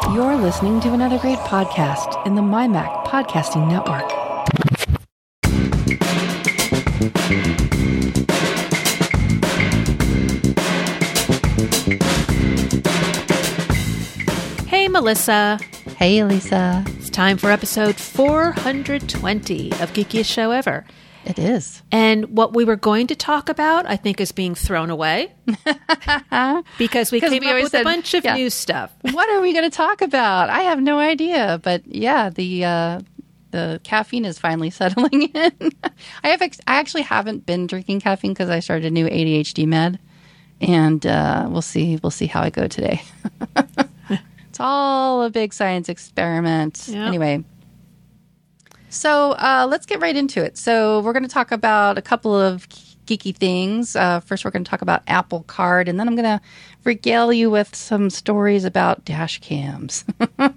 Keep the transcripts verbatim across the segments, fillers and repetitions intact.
You're listening to another great podcast in the MyMac Podcasting Network. Hey, Melissa. Hey, Lisa. It's time for episode four hundred twenty of Geekiest Show Ever. It is. And what we were going to talk about, I think, is being thrown away because we came we up always with said, a bunch of yeah. new stuff. What are we going to talk about? I have no idea. But yeah, the uh, the caffeine is finally settling in. I have ex- I actually haven't been drinking caffeine because I started a new A D H D med, and uh, we'll see we'll see how I go today. It's all a big science experiment. Yep. Anyway. So uh, let's get right into it. So we're going to talk about a couple of geeky things. Uh, first, we're going to talk about Apple Card, and then I'm going to regale you with some stories about dash cams and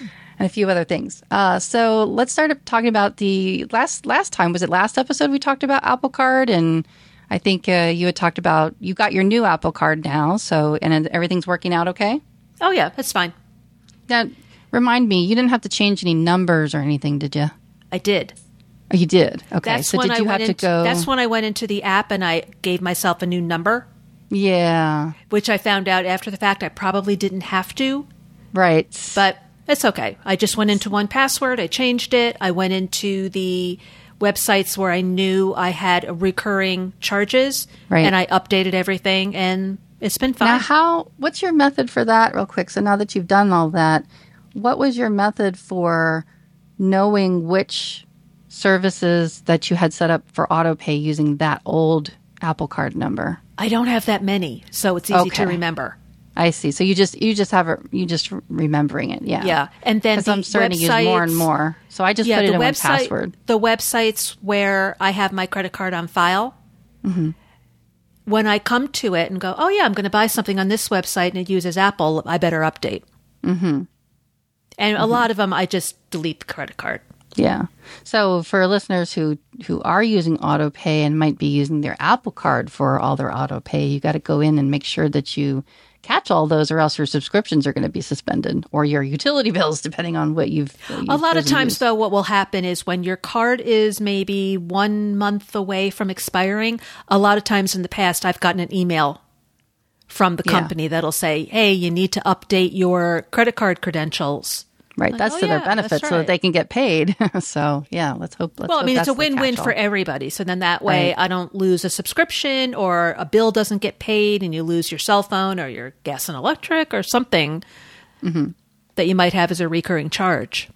a few other things. Uh, so let's start talking about the last last time. Was it last episode we talked about Apple Card? And I think uh, you had talked about you got your new Apple Card now. So and everything's working out okay? Oh, yeah, that's fine. Now, remind me, you didn't have to change any numbers or anything, did you? I did. Oh, you did? Okay. That's so when did I you went have to into, go? That's when I went into the app and I gave myself a new number, Yeah. which I found out after the fact I probably didn't have to, Right. but it's okay. I just went into one password. I changed it. I went into the websites where I knew I had recurring charges, Right. and I updated everything, and it's been fine. Now, how? What's your method for that, real quick? So now that you've done all that, what was your method for knowing which services that you had set up for autopay using that old Apple Card number? I don't have that many, so it's easy Okay. to remember. I see. So you just you just have it. You just remembering it. Yeah. Yeah, and then Because the I'm starting to use more and websites- more. So I just yeah, put it the in one website, password. the websites where I have my credit card on file. Mm-hmm. When I come to it and go, oh yeah, I'm going to buy something on this website and it uses Apple, I better update. Mm-hmm. And Mm-hmm. a lot of them, I just delete the credit card. Yeah. So for listeners who, who are using autopay and might be using their Apple Card for all their autopay, you got to go in and make sure that you catch all those, or else your subscriptions are going to be suspended, or your utility bills, depending on what you've. What you've A lot of chosen to times, use. though, what will happen is when your card is maybe one month away from expiring, a lot of times in the past, I've gotten an email from the Yeah. company that'll say, hey, you need to update your credit card credentials. Right. Like, that's oh, to their yeah, benefit, that's so that right. they can get paid. So yeah, let's hope. Let's Well, I hope mean, it's that's a the win-win catch-all. for everybody. So then that way Right. I don't lose a subscription, or a bill doesn't get paid and you lose your cell phone or your gas and electric or something Mm-hmm. that you might have as a recurring charge.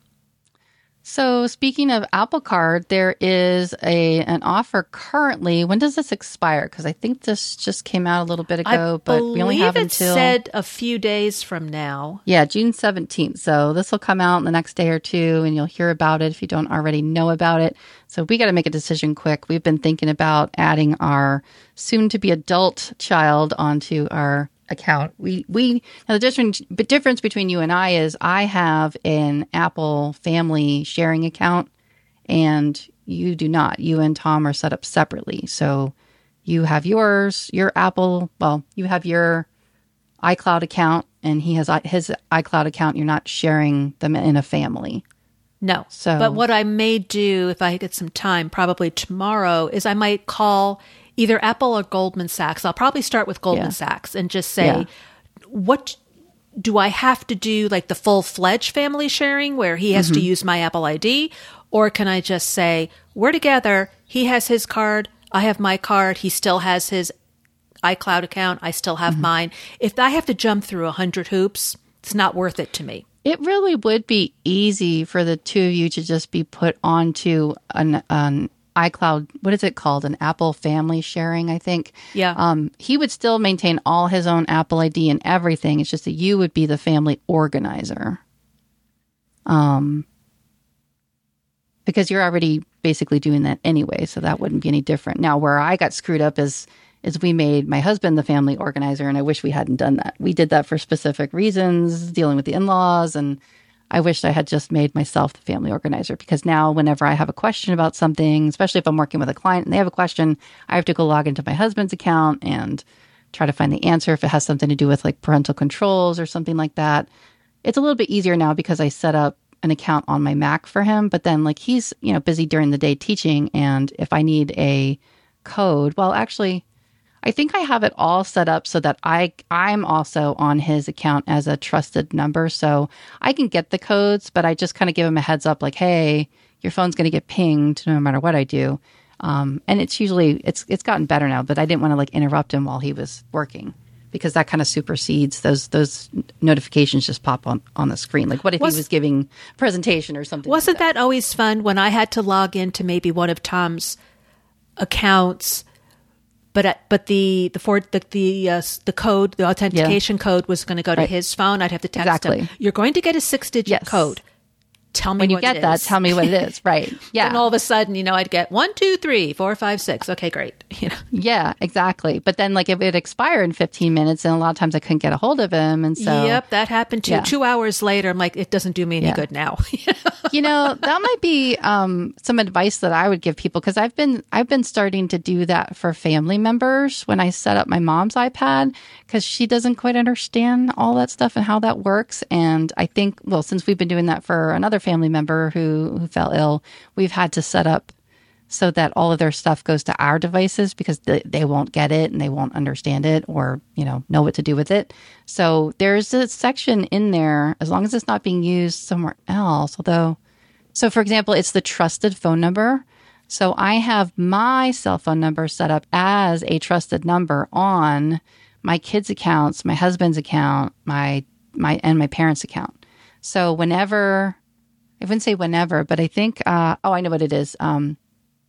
So speaking of Apple Card, there is a an offer currently. When does this expire? Because I think this just came out a little bit ago, I but we only believe have it until said a few days from now. yeah, June seventeenth. So this will come out in the next day or two, and you'll hear about it if you don't already know about it. So we got to make a decision quick. We've been thinking about adding our soon-to-be adult child onto our account. We we now the difference the difference between you and I is I have an Apple family sharing account, and you do not. You and Tom are set up separately. So you have yours, your Apple. Well, you have your iCloud account, and he has i- his iCloud account. You're not sharing them in a family. No. So- But what I may do if I get some time, probably tomorrow, is I might call either Apple or Goldman Sachs. I'll probably start with Goldman Yeah. Sachs and just say, Yeah. what do I have to do, like the full-fledged family sharing where he has Mm-hmm. to use my Apple I D? Or can I just say, we're together, he has his card, I have my card, he still has his iCloud account, I still have Mm-hmm. mine. If I have to jump through a hundred hoops, it's not worth it to me. It really would be easy for the two of you to just be put onto an, an iCloud. What is it called? An Apple family sharing, I think. Yeah. Um, he would still maintain all his own Apple I D and everything. It's just that you would be the family organizer. Um, because you're already basically doing that anyway, so that wouldn't be any different. Now, where I got screwed up is is we made my husband the family organizer, and I wish we hadn't done that. We did that for specific reasons, dealing with the in-laws, and I wished I had just made myself the family organizer, because now whenever I have a question about something, especially if I'm working with a client and they have a question, I have to go log into my husband's account and try to find the answer if it has something to do with like parental controls or something like that. it's a little bit easier now because I set up an account on my Mac for him. But then like he's, you know, busy during the day teaching. And if I need a code, well, actually, I think I have it all set up so that I, I'm also on his account as a trusted number. So I can get the codes, but I just kind of give him a heads up like, hey, your phone's going to get pinged no matter what I do. Um, and it's usually, it's it's gotten better now, but I didn't want to like interrupt him while he was working because that kind of supersedes those those notifications just pop on, on the screen. Like what if was, he was giving a presentation or something? Wasn't like that. that always fun when I had to log into maybe one of Tom's accounts? But uh, but the the for the the, uh, the code, the authentication yeah. code was going to go to right. his phone. I'd have to text exactly. him. You're going to get a six digit yes. code. Tell me when you what get it that. is. Tell me what it is. Right? Yeah. And all of a sudden, you know, I'd get one, two, three, four, five, six. Okay, great. You know. Yeah, exactly. But then, like, it would expire in fifteen minutes, and a lot of times I couldn't get a hold of him, and so yep, that happened too. Yeah. Two hours later, I'm like, it doesn't do me any yeah. good now. You know, that might be um, some advice that I would give people because I've been I've been starting to do that for family members when I set up my mom's iPad because she doesn't quite understand all that stuff and how that works. And I think, well, since we've been doing that for another family member who, who fell ill, we've had to set up so that all of their stuff goes to our devices because they, they won't get it and they won't understand it or, you know, know what to do with it. So there's a section in there, as long as it's not being used somewhere else, although, so for example, it's the trusted phone number. So I have my cell phone number set up as a trusted number on my kids' accounts, my husband's account, my, my, and my parents' account. So whenever, I wouldn't say whenever, but I think, uh, oh, I know what it is. Um,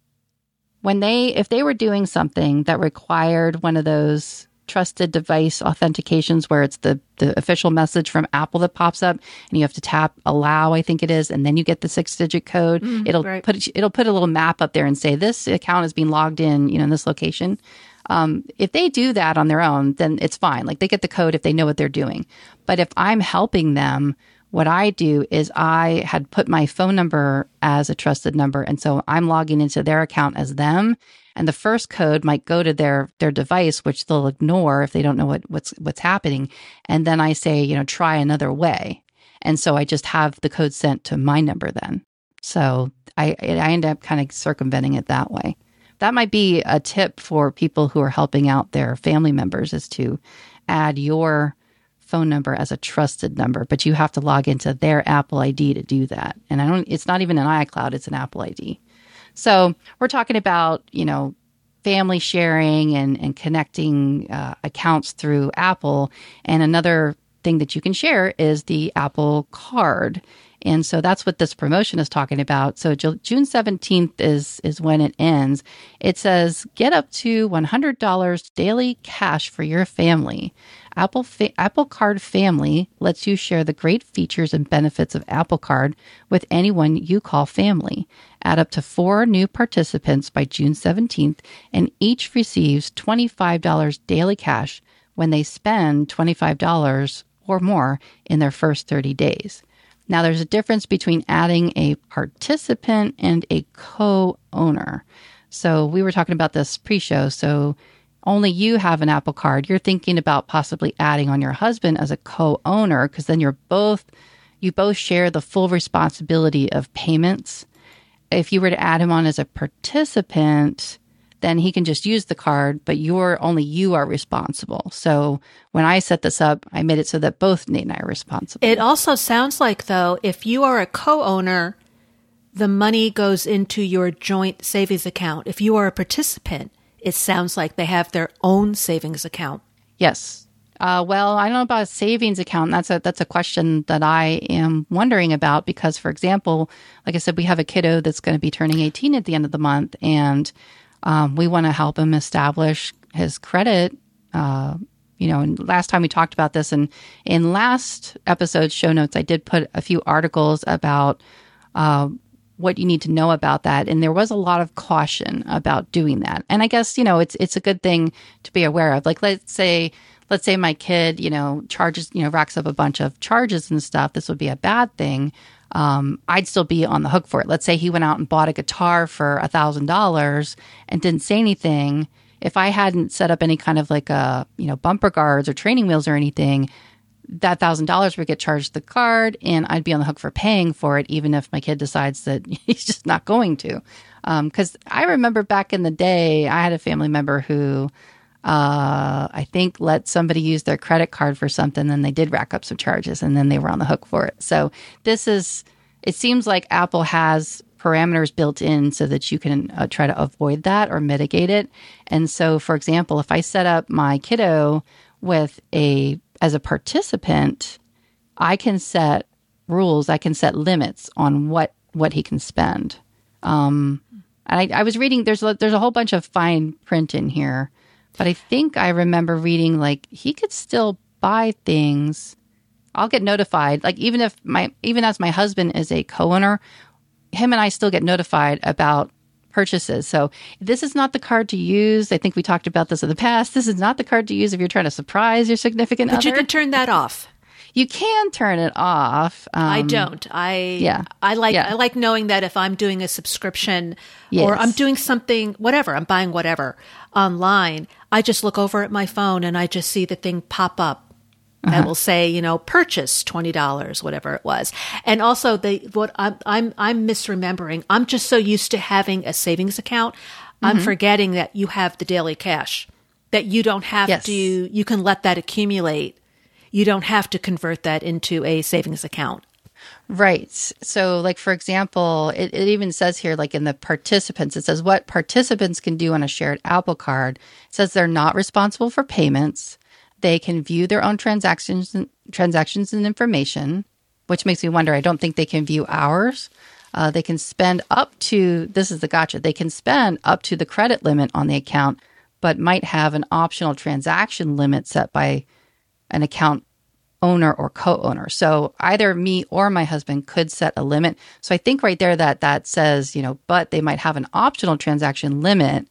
When they, if they were doing something that required one of those trusted device authentications where it's the, the official message from Apple that pops up and you have to tap allow, I think it is, and then you get the six digit code, Mm, it'll right. put, it'll put a little map up there and say this account is being logged in, you know, in this location. Um, if they do that on their own, then it's fine. Like they get the code if they know what they're doing. But if I'm helping them, what I do is I had put my phone number as a trusted number. And so I'm logging into their account as them. And the first code might go to their, their device, which they'll ignore if they don't know what, what's, what's happening. And then I say, you know, try another way. And so I just have the code sent to my number then. So I, I end up kind of circumventing it that way. That might be a tip for people who are helping out their family members is to add your phone number as a trusted number, but you have to log into their Apple I D to do that. And I don't, it's not even an iCloud, it's an Apple I D. So we're talking about, you know, family sharing and, and connecting uh, accounts through Apple. And another thing that you can share is the Apple Card. And so that's what this promotion is talking about. So June seventeenth is is when it ends. It says, get up to one hundred dollars daily cash for your family. Apple fa- Apple Card Family lets you share the great features and benefits of Apple Card with anyone you call family. Add up to four new participants by June seventeenth, and each receives twenty-five dollars daily cash when they spend twenty-five dollars or more in their first thirty days. Now, there's a difference between adding a participant and a co-owner. So we were talking about this pre-show. So only you have an Apple Card. You're thinking about possibly adding on your husband as a co-owner because then you're both, you both share the full responsibility of payments. If you were to add him on as a participant, then he can just use the card, but you're only you are responsible. So when I set this up, I made it so that both Nate and I are responsible. It also sounds like, though, if you are a co-owner, the money goes into your joint savings account. If you are a participant, it sounds like they have their own savings account. Yes. Uh, well, I don't know about a savings account. That's a that's a question that I am wondering about because, for example, like I said, we have a kiddo that's going to be turning eighteen at the end of the month, and Um, we want to help him establish his credit. Uh, you know, and last time we talked about this, and in last episode's show notes, I did put a few articles about uh, what you need to know about that, and there was a lot of caution about doing that. And I guess you know it's it's a good thing to be aware of. Like let's say let's say my kid, you know, charges, you know, racks up a bunch of charges and stuff. This would be a bad thing. Um, I'd still be on the hook for it. Let's say he went out and bought a guitar for a thousand dollars and didn't say anything. If I hadn't set up any kind of like a, you know, bumper guards or training wheels or anything, that one thousand dollars would get charged to the card, and I'd be on the hook for paying for it, even if my kid decides that he's just not going to. Because um, I remember back in the day, I had a family member who uh, I think let somebody use their credit card for something, then they did rack up some charges, and then they were on the hook for it. So this is, it seems like Apple has parameters built in so that you can uh, try to avoid that or mitigate it. And so, for example, if I set up my kiddo with a as a participant, I can set rules. I can set limits on what, what he can spend. Um, and I, I was reading, there's a, there's a whole bunch of fine print in here, but I think I remember reading like he could still buy things. I'll get notified. Like even if my, even as my husband is a co-owner, him and I still get notified about purchases. So this is not the card to use. I think we talked about this in the past. This is not the card to use if you're trying to surprise your significant but other. But you can turn that off. You can turn it off. Um, I don't. I yeah. I like yeah. I like knowing that if I'm doing a subscription yes. or I'm doing something, whatever, I'm buying whatever online, I just look over at my phone and I just see the thing pop up. That uh-huh. will say, you know, purchase twenty dollars, whatever it was. And also, the what I'm I'm I'm misremembering. I'm just so used to having a savings account. Mm-hmm. I'm forgetting that you have the daily cash, that you don't have yes. to. You can let that accumulate. You don't have to convert that into a savings account. Right. So, like, for example, it, it even says here, like in the participants, it says what participants can do on a shared Apple Card. It says they're not responsible for payments. They can view their own transactions and transactions and information, which makes me wonder. I don't think they can view ours. Uh, they can spend up to, this is the gotcha, they can spend up to the credit limit on the account, but might have an optional transaction limit set by an account owner or co-owner. So either me or my husband could set a limit. So I think right there that that says, you know, but they might have an optional transaction limit.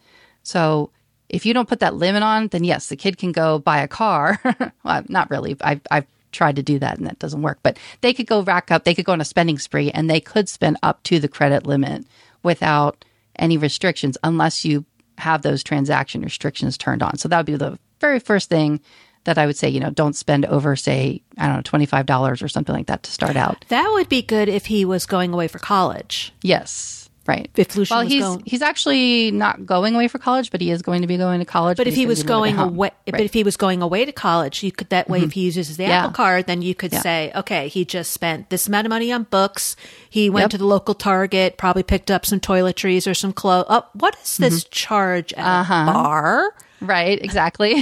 So if you don't put that limit on, then yes, the kid can go buy a car. Well, not really. I've, I've tried to do that and that doesn't work. But they could go rack up, they could go on a spending spree and they could spend up to the credit limit without any restrictions unless you have those transaction restrictions turned on. So that would be the very first thing that I would say, you know, don't spend over, say, I don't know, twenty-five dollars or something like that to start out. That would be good if he was going away for college. Yes. Right. If Lucian well, was he's going, he's actually not going away for college, but he is going to be going to college. But if he was going away, right. but if he was going away to college, you could that way. Mm-hmm. If he uses the yeah. Apple Card, then you could yeah. say, okay, he just spent this amount of money on books. He went yep. to the local Target, probably picked up some toiletries or some clothes. Oh, what is this mm-hmm. charge at uh-huh. a bar? Right. Exactly.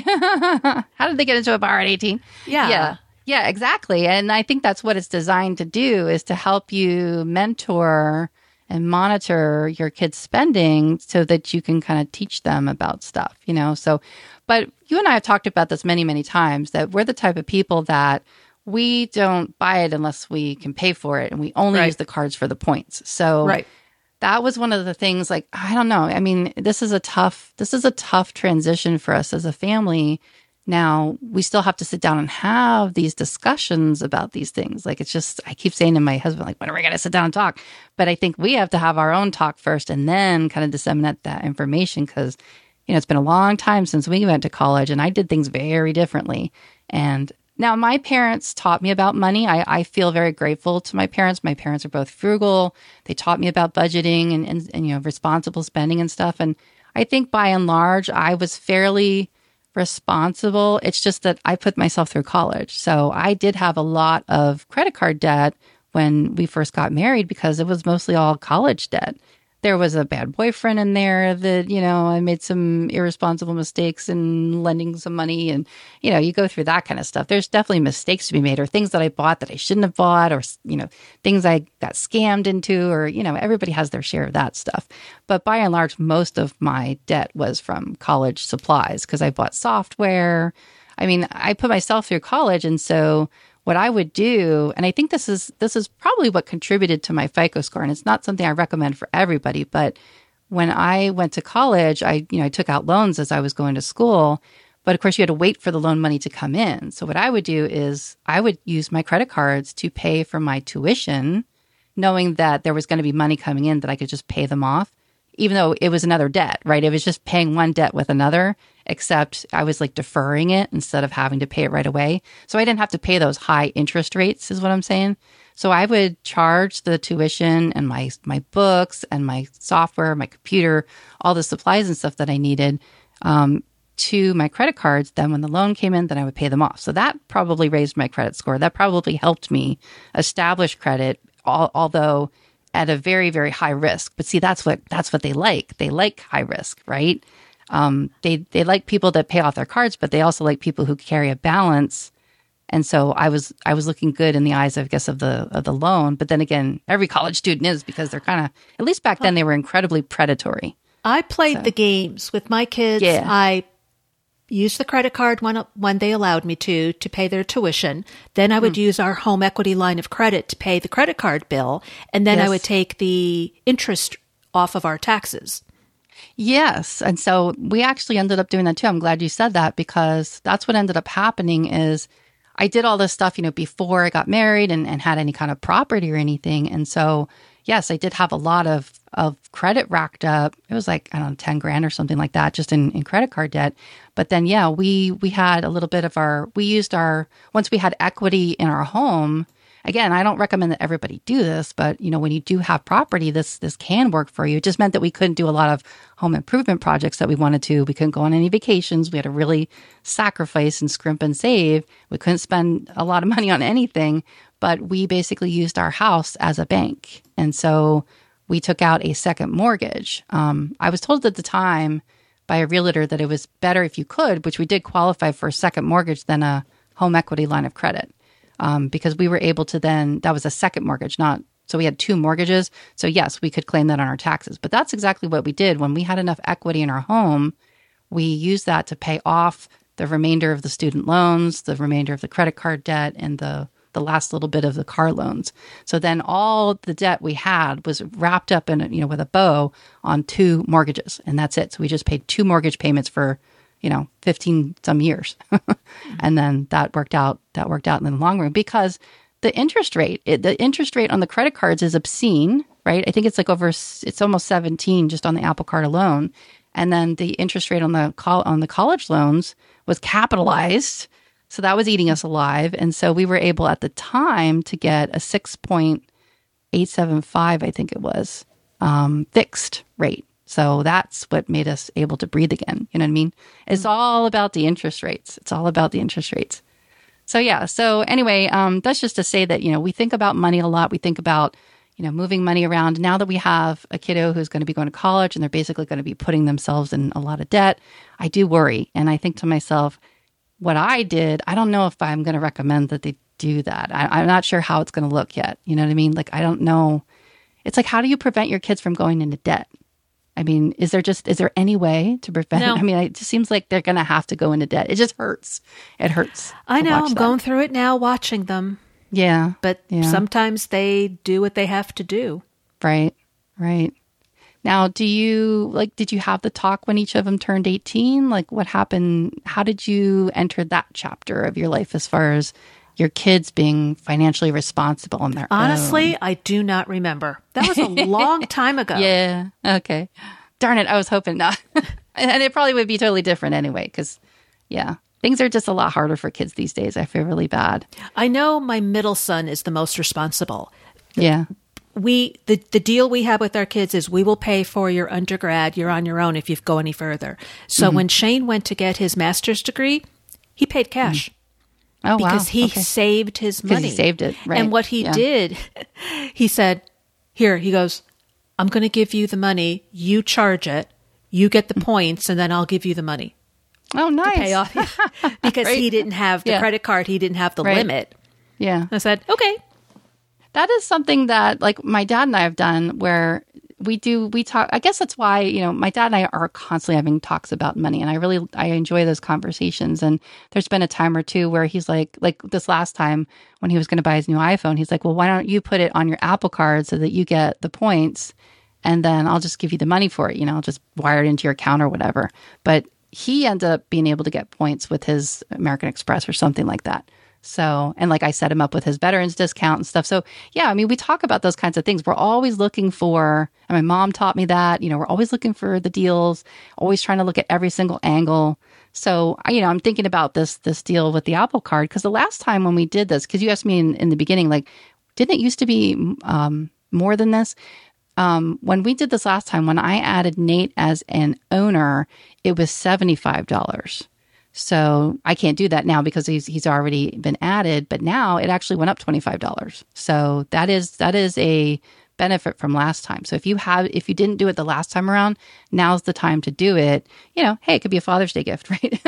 How did they get into a bar at eighteen? Yeah. Yeah. Yeah. Exactly. And I think that's what it's designed to do, is to help you mentor and monitor your kids' spending so that you can kind of teach them about stuff, you know? So, but you and I have talked about this many, many times, that we're the type of people that we don't buy it unless we can pay for it. And we only right. use the cards for the points. So right. that was one of the things, like, I don't know. I mean, this is a tough, this is a tough transition for us as a family. Now, we still have to sit down and have these discussions about these things. Like, it's just, I keep saying to my husband, like, when are we going to sit down and talk? But I think we have to have our own talk first and then kind of disseminate that information, because, you know, it's been a long time since we went to college and I did things very differently. And now my parents taught me about money. I, I feel very grateful to my parents. My parents are both frugal. They taught me about budgeting and, and, and you know, responsible spending and stuff. And I think by and large, I was fairly responsible. It's just that I put myself through college. So I did have a lot of credit card debt when we first got married, because it was mostly all college debt. There was a bad boyfriend in there that, you know, I made some irresponsible mistakes in lending some money. And, you know, you go through that kind of stuff. There's definitely mistakes to be made, or things that I bought that I shouldn't have bought, or, you know, things I got scammed into, or, you know, everybody has their share of that stuff. But by and large, most of my debt was from college supplies, because I bought software. I mean, I put myself through college. And so what I would do, and I think this is this is probably what contributed to my FICO score, and it's not something I recommend for everybody, but when I went to college, I you know I took out loans as I was going to school, but of course you had to wait for the loan money to come in. So what I would do is I would use my credit cards to pay for my tuition, knowing that there was going to be money coming in that I could just pay them off, even though it was another debt, right? It was just paying one debt with another. except I was like deferring it instead of having to pay it right away. So I didn't have to pay those high interest rates, is what I'm saying. So I would charge the tuition and my my books and my software, my computer, all the supplies and stuff that I needed um, to my credit cards. Then when the loan came in, then I would pay them off. So that probably raised my credit score. That probably helped me establish credit, al- although at a very, very high risk. But see, that's what that's what they like. They like high risk, right? Um, they they like people that pay off their cards, but they also like people who carry a balance. And so I was I was looking good in the eyes, I guess, of the of the loan. But then again, every college student is, because they're kind of, at least back then, they were incredibly predatory. I played So. the games with my kids. Yeah. I used the credit card when when they allowed me to to pay their tuition. Then I would Mm. use our home equity line of credit to pay the credit card bill, and then Yes. I would take the interest off of our taxes. Yes. And so we actually ended up doing that too. I'm glad you said that, because that's what ended up happening is I did all this stuff, you know, before I got married and, and had any kind of property or anything. And so, yes, I did have a lot of, of credit racked up. It was like, I don't know, ten grand or something like that, just in, in credit card debt. But then, yeah, we, we had a little bit of our, we used our, once we had equity in our home. Again, I don't recommend that everybody do this, but you know, when you do have property, this this can work for you. It just meant that we couldn't do a lot of home improvement projects that we wanted to. We couldn't go on any vacations. We had to really sacrifice and scrimp and save. We couldn't spend a lot of money on anything, but we basically used our house as a bank. And so we took out a second mortgage. Um, I was told at the time by a realtor that it was better if you could, which we did qualify for a second mortgage, than a home equity line of credit. Um, because we were able to then, that was a second mortgage, not, so we had two mortgages. So yes, we could claim that on our taxes. But that's exactly what we did. When we had enough equity in our home, we used that to pay off the remainder of the student loans, the remainder of the credit card debt, and the, the last little bit of the car loans. So then all the debt we had was wrapped up in, you know, with a bow on two mortgages. And that's it. So we just paid two mortgage payments for, you know, fifteen some years. And then that worked out, that worked out in the long run, because the interest rate, it, the interest rate on the credit cards is obscene, right? I think it's like over, it's almost seventeen just on the Apple Card alone. And then the interest rate on the col- on the college loans was capitalized. So that was eating us alive. And so we were able at the time to get a six point eight seven five, I think it was, um, fixed rate. So that's what made us able to breathe again. You know what I mean? It's all about the interest rates. It's all about the interest rates. So yeah. So anyway, um, that's just to say that, you know, we think about money a lot. We think about, you know, moving money around. Now that we have a kiddo who's going to be going to college and they're basically going to be putting themselves in a lot of debt, I do worry. And I think to myself, what I did, I don't know if I'm going to recommend that they do that. I, I'm not sure how it's going to look yet. You know what I mean? Like, I don't know. It's like, how do you prevent your kids from going into debt? I mean, is there just, is there any way to prevent No. it? I mean, it just seems like they're going to have to go into debt. It just hurts. It hurts. I to know. watch I'm that. going through it now, watching them. Yeah. But yeah. sometimes they do what they have to do. Right. Right. Now, do you, like, did you have the talk when each of them turned eighteen? Like, what happened? How did you enter that chapter of your life as far as your kids being financially responsible on their Honestly, own? I do not remember. That was a long time ago. Yeah. Okay. Darn it. I was hoping not. And it probably would be totally different anyway, because, yeah, things are just a lot harder for kids these days. I feel really bad. I know my middle son is the most responsible. Yeah. We the, the deal we have with our kids is we will pay for your undergrad. You're on your own if you go any further. So Mm-hmm. when Shane went to get his master's degree, he paid cash. Oh, wow. Because he Okay. saved his 'Cause money. he saved it, right. And what he Yeah. did, he said, here, he goes, I'm going to give you the money. You charge it. You get the points, and then I'll give you the money Oh, nice. to pay off. Because Right. he didn't have the Yeah. credit card. He didn't have the Right. limit. Yeah. I said, okay. That is something that, like, my dad and I have done where we do, we talk, I guess that's why, you know, my dad and I are constantly having talks about money, and I really, I enjoy those conversations. And there's been a time or two where he's like, like this last time when he was going to buy his new iPhone, he's like, well, why don't you put it on your Apple Card so that you get the points, and then I'll just give you the money for it. You know, I'll just wire it into your account or whatever. But he ended up being able to get points with his American Express or something like that. So, and like I set him up with his veterans discount and stuff. So yeah, I mean, we talk about those kinds of things. We're always looking for, and my mom taught me that, you know, we're always looking for the deals, always trying to look at every single angle. So, you know, I'm thinking about this this deal with the Apple Card because the last time when we did this, because you asked me in, in the beginning, like, didn't it used to be um, more than this? Um, when we did this last time, when I added Nate as an owner, it was seventy-five dollars. So I can't do that now because he's he's already been added. But now it actually went up twenty-five dollars. So that is that is a benefit from last time. So if you have if you didn't do it the last time around, now's the time to do it. You know, hey, it could be a Father's Day gift, right?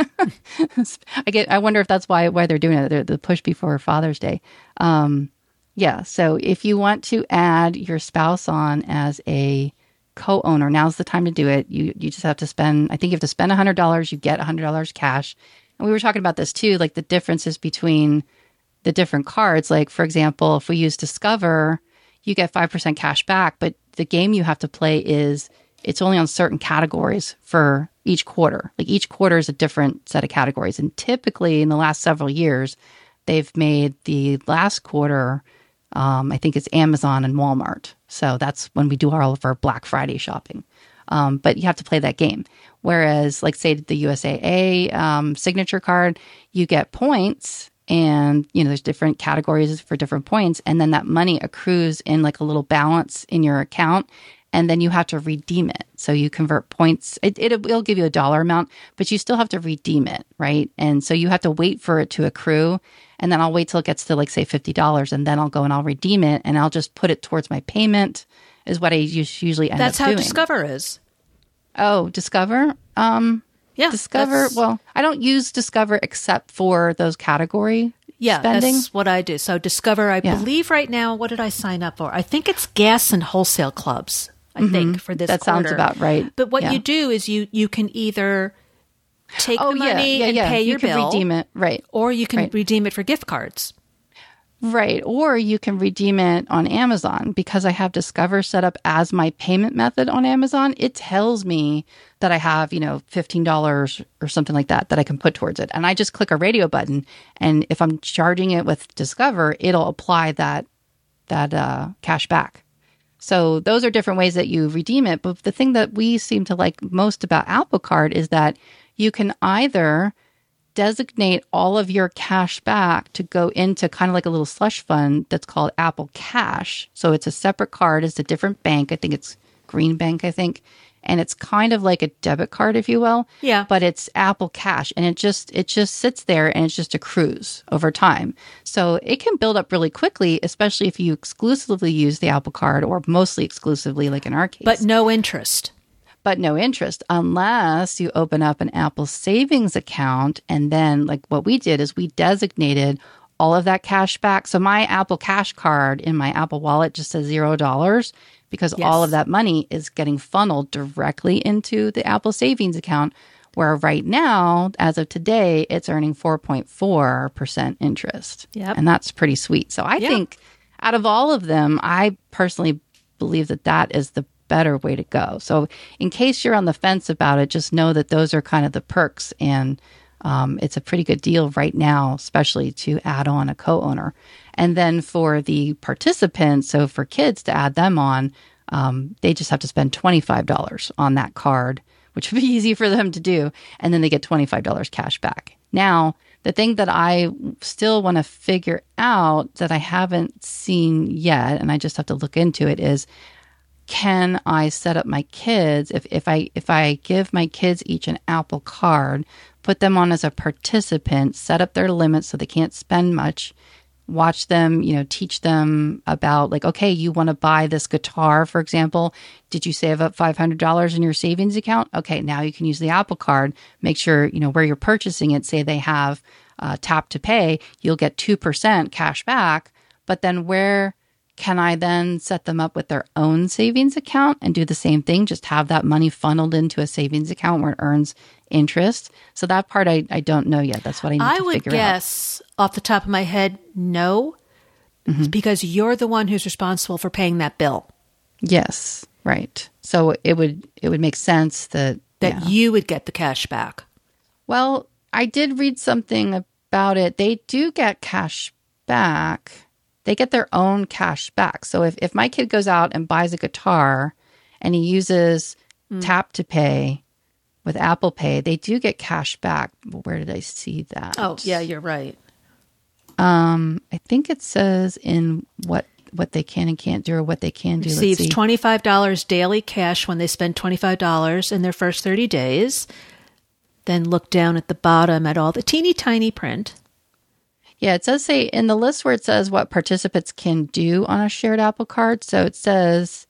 I get. I wonder if that's why why they're doing it. They're the push before Father's Day. Um, yeah. So if you want to add your spouse on as a co-owner, now's the time to do it. You you just have to spend. I think you have to spend a hundred dollars. You get a hundred dollars cash. And we were talking about this too, like the differences between the different cards. Like for example, if we use Discover, you get five percent cash back, but the game you have to play is it's only on certain categories for each quarter. Like each quarter is a different set of categories. And typically in the last several years, they've made the last quarter, um, I think it's Amazon and Walmart. So that's when we do all of our Black Friday shopping. Um, but you have to play that game. Whereas like say the U S A A um, signature card, you get points. And, you know, there's different categories for different points. And then that money accrues in like a little balance in your account. And then you have to redeem it. So you convert points. It, it, it'll give you a dollar amount, but you still have to redeem it, right? And so you have to wait for it to accrue. And then I'll wait till it gets to like, say, fifty dollars. And then I'll go and I'll redeem it. And I'll just put it towards my payment is what I usually end That's up doing. That's how Discover is. Oh, Discover? Um Yeah, Discover. Well, I don't use Discover except for those category yeah, spending. That's what I do. So Discover, I yeah. believe right now, what did I sign up for? I think it's gas and wholesale clubs, I mm-hmm. think, for this That quarter. sounds about right. But what yeah. you do is you, you can either take oh, the money yeah, yeah, and yeah. pay you your can bill. redeem it, right. Or you can right. redeem it for gift cards. Right. Or you can redeem it on Amazon. Because I have Discover set up as my payment method on Amazon, it tells me that I have, you know, fifteen dollars or something like that that I can put towards it. And I just click a radio button. And if I'm charging it with Discover, it'll apply that that uh, cash back. So those are different ways that you redeem it. But the thing that we seem to like most about Apple Card is that you can either designate all of your cash back to go into kind of like a little slush fund that's called Apple Cash. So it's a separate card. It's a different bank. I think it's Green Bank, I think. And it's kind of like a debit card, if you will. Yeah. But it's Apple Cash. And it just it just sits there and it just accrues over time. So it can build up really quickly, especially if you exclusively use the Apple Card or mostly exclusively, like in our case. But no interest. But no interest unless you open up an Apple savings account. And then like what we did is we designated all of that cash back. So my Apple Cash card in my Apple Wallet just says zero dollars because yes. all of that money is getting funneled directly into the Apple savings account, where right now, as of today, it's earning four point four percent interest. Yep. And that's pretty sweet. So I yep. think out of all of them, I personally believe that that is the better way to go. So in case you're on the fence about it, just know that those are kind of the perks. And um, it's a pretty good deal right now, especially to add on a co-owner. And then for the participants, so for kids to add them on, um, they just have to spend twenty-five dollars on that card, which would be easy for them to do. And then they get twenty-five dollars cash back. Now, the thing that I still want to figure out that I haven't seen yet, and I just have to look into it, is can I set up my kids, if, if I if I give my kids each an Apple Card, put them on as a participant, set up their limits so they can't spend much, watch them, you know, teach them about like, okay, you want to buy this guitar, for example. Did you save up five hundred dollars in your savings account? Okay, now you can use the Apple Card. Make sure, you know, where you're purchasing it, say they have uh, tap to pay, you'll get two percent cash back. But then where can I then set them up with their own savings account and do the same thing? Just have that money funneled into a savings account where it earns interest. So that part I, I don't know yet. That's what I need I to figure out. I would guess off the top of my head, no, mm-hmm. because you're the one who's responsible for paying that bill. Yes, right. So it would it would make sense that that yeah. you would get the cash back. Well, I did read something about it. They do get cash back. They get their own cash back. So if, if my kid goes out and buys a guitar and he uses mm. tap to pay with Apple Pay, they do get cash back. Where did I see that? Oh, yeah, you're right. Um, I think it says in what what they can and can't do, or what they can do. Receives twenty-five dollars daily cash when they spend twenty-five dollars in their first thirty days. Then look down at the bottom at all the teeny tiny print. Yeah, it does say in the list where it says what participants can do on a shared Apple Card. So it says,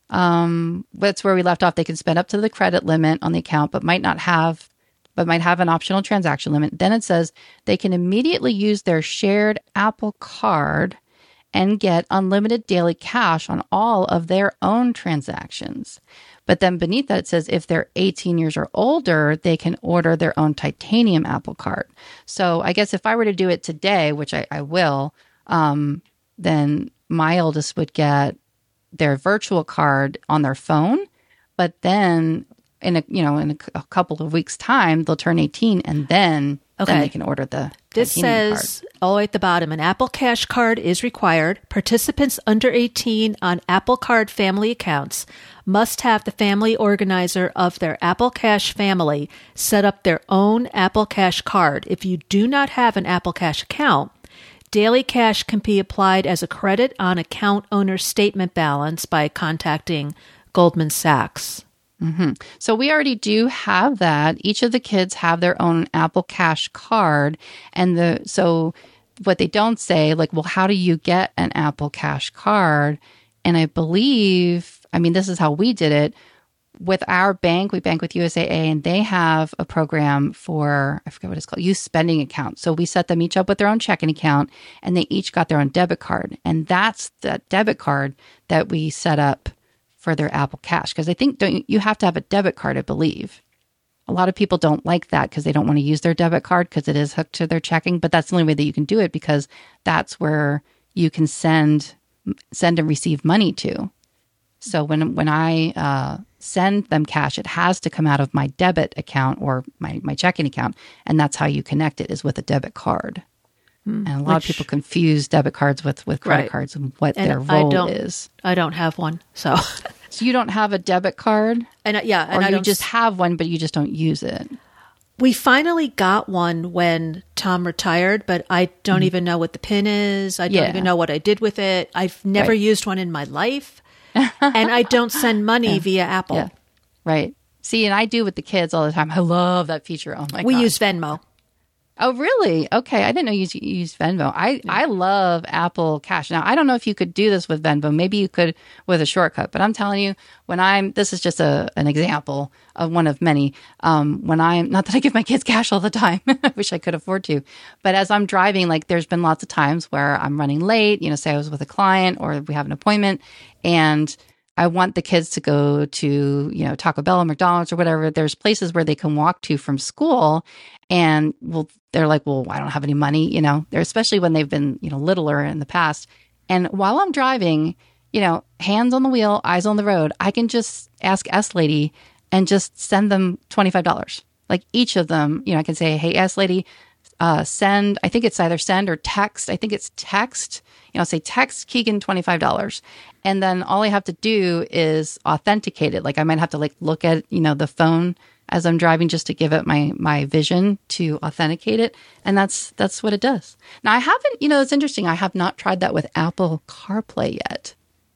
um, that's where we left off. They can spend up to the credit limit on the account, but might not have, but might have an optional transaction limit. Then it says they can immediately use their shared Apple Card and get unlimited daily cash on all of their own transactions. But then beneath that, it says if they're eighteen years or older, they can order their own titanium Apple Card. So I guess if I were to do it today, which I, I will, um, then my oldest would get their virtual card on their phone. But then in a, you know, in a, a couple of weeks' time, they'll turn eighteen, and then, okay. then they can order the This says, card. all the way at the bottom, an Apple Cash card is required. Participants under eighteen on Apple Card family accounts must have the family organizer of their Apple Cash family set up their own Apple Cash card. If you do not have an Apple Cash account, daily cash can be applied as a credit on account owner's statement balance by contacting Goldman Sachs. Mm-hmm. So we already do have that. Each of the kids have their own Apple Cash card. And the so what they don't say, like, well, how do you get an Apple Cash card? And I believe, I mean, this is how we did it. With our bank, we bank with U S A A, and they have a program for, I forget what it's called, youth spending account. So we set them each up with their own checking account, and they each got their own debit card. And that's the debit card that we set up for their Apple Cash. Because I think don't you, you have to have a debit card, I believe. A lot of people don't like that because they don't want to use their debit card because it is hooked to their checking. But that's the only way that you can do it, because that's where you can send send and receive money to. So when when I uh, send them cash, it has to come out of my debit account or my, my checking account. And that's how you connect it, is with a debit card. Hmm. And a lot Which, of people confuse debit cards with, with credit right. cards and what and their role I don't, is. I don't have one. So so you don't have a debit card? And uh, yeah, and or I you don't just have one, but you just don't use it? We finally got one when Tom retired, but I don't mm. even know what the PIN is. I don't yeah. even know what I did with it. I've never right. used one in my life. And I don't send money yeah. via Apple. Yeah. Right. See, and I do with the kids all the time. I love that feature. Oh my god. We use Venmo. Oh, really? Okay. I didn't know you used Venmo. I, yeah. I love Apple Cash. Now, I don't know if you could do this with Venmo. Maybe you could with a shortcut. But I'm telling you, when I'm, this is just a an example of one of many. Um, when I'm, not that I give my kids cash all the time. I wish I could afford to. But as I'm driving, like there's been lots of times where I'm running late, you know, say I was with a client or we have an appointment, and I want the kids to go to, you know, Taco Bell or McDonald's or whatever. There's places where they can walk to from school. And well, they're like, well, I don't have any money, you know, they're especially when they've been, you know, littler in the past. And while I'm driving, you know, hands on the wheel, eyes on the road, I can just ask S Lady and just send them twenty-five dollars. Like each of them, you know, I can say, hey, S Lady, uh, send, I think it's either send or text. I think it's text, you know, say text Keegan twenty-five dollars. And then all I have to do is authenticate it. Like I might have to like look at, you know, the phone as I'm driving just to give it my my vision to authenticate it. And that's that's what it does. Now, I haven't, you know, it's interesting. I have not tried that with Apple CarPlay yet.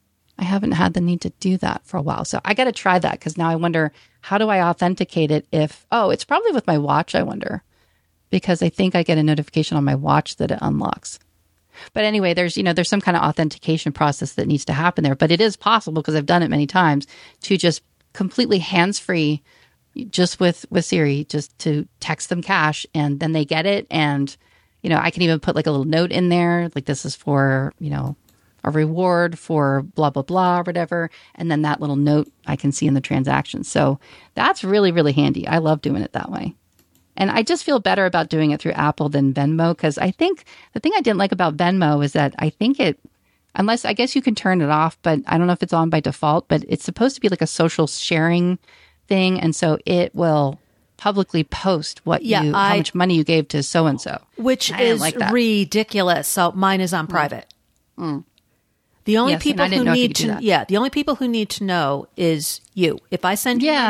I haven't had the need to do that for a while. So I got to try that, because now I wonder, how do I authenticate it if, oh, it's probably with my watch, I wonder. Because I think I get a notification on my watch that it unlocks. But anyway, there's, you know, there's some kind of authentication process that needs to happen there. But it is possible, because I've done it many times, to just completely hands-free, just with, with Siri, just to text them cash, and then they get it. And, you know, I can even put like a little note in there, like this is for, you know, a reward for blah, blah, blah, or whatever. And then that little note I can see in the transaction. So that's really, really handy. I love doing it that way. And I just feel better about doing it through Apple than Venmo, because I think the thing I didn't like about Venmo is that I think it, unless, I guess you can turn it off, but I don't know if it's on by default, but it's supposed to be like a social sharing thing. And so it will publicly post what yeah, you, I, how much money you gave to so-and-so. Which is like ridiculous. So mine is on private. Mm. The only yes, people who need to, yeah, the only people who need to know is you. If I send you yeah. money,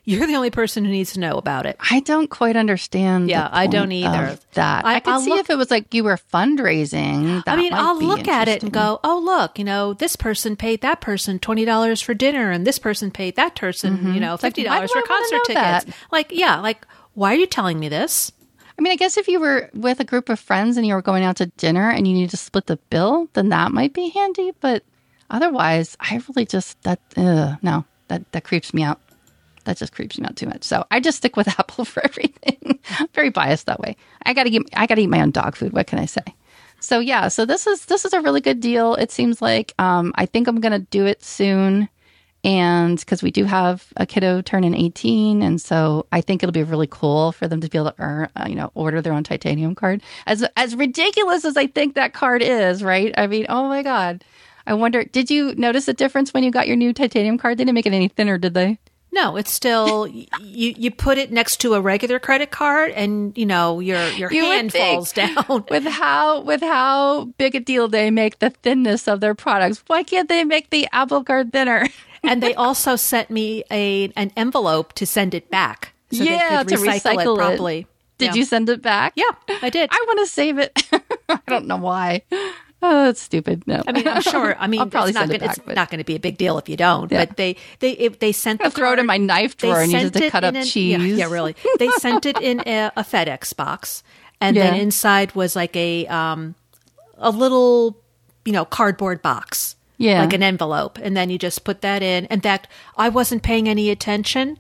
You're the only person who needs to know about it. I don't quite understand. Yeah, I don't either. That I, I could I'll see look, if it was like you were fundraising. That I mean, might I'll be look at it and go, oh, look, you know, this person paid that person twenty dollars for dinner, and this person paid that person, mm-hmm. you know, fifty dollars like, for concert tickets. That? Like, yeah, like, why are you telling me this? I mean, I guess if you were with a group of friends and you were going out to dinner and you need to split the bill, then that might be handy. But otherwise, I really just, that, uh, no, that, that creeps me out. That just creeps me out too much. So I just stick with Apple for everything. I'm very biased that way. I gotta get, I gotta eat my own dog food. What can I say? So yeah, so this is this is a really good deal. It seems like um, I think I'm gonna do it soon, and because we do have a kiddo turning eighteen, and so I think it'll be really cool for them to be able to earn, uh, you know, order their own titanium card. As as ridiculous as I think that card is, right? I mean, oh my God. I wonder, did you notice a difference when you got your new titanium card? They didn't make it any thinner, did they? No, it's still you. You put it next to a regular credit card, and you know your your you hand falls down. With how with how big a deal they make the thinness of their products, why can't they make the Apple Card thinner? And they also sent me a an envelope to send it back, so yeah, they could recycle, to recycle it properly. It. Did yeah. you send it back? Yeah, I did. I want to save it. I don't know why. Oh, that's stupid. No, I mean, I'm sure. I mean, I'll probably it's not send gonna, it back, it's but... not going to be a big deal if you don't. Yeah. But they, they, if they sent the I'll throw card, it in my knife drawer and use it to cut up an, cheese. Yeah, yeah, really. They sent it in a, a FedEx box, and yeah. then inside was like a um, a little, you know, cardboard box, yeah, like an envelope, and then you just put that in. In fact, I wasn't paying any attention.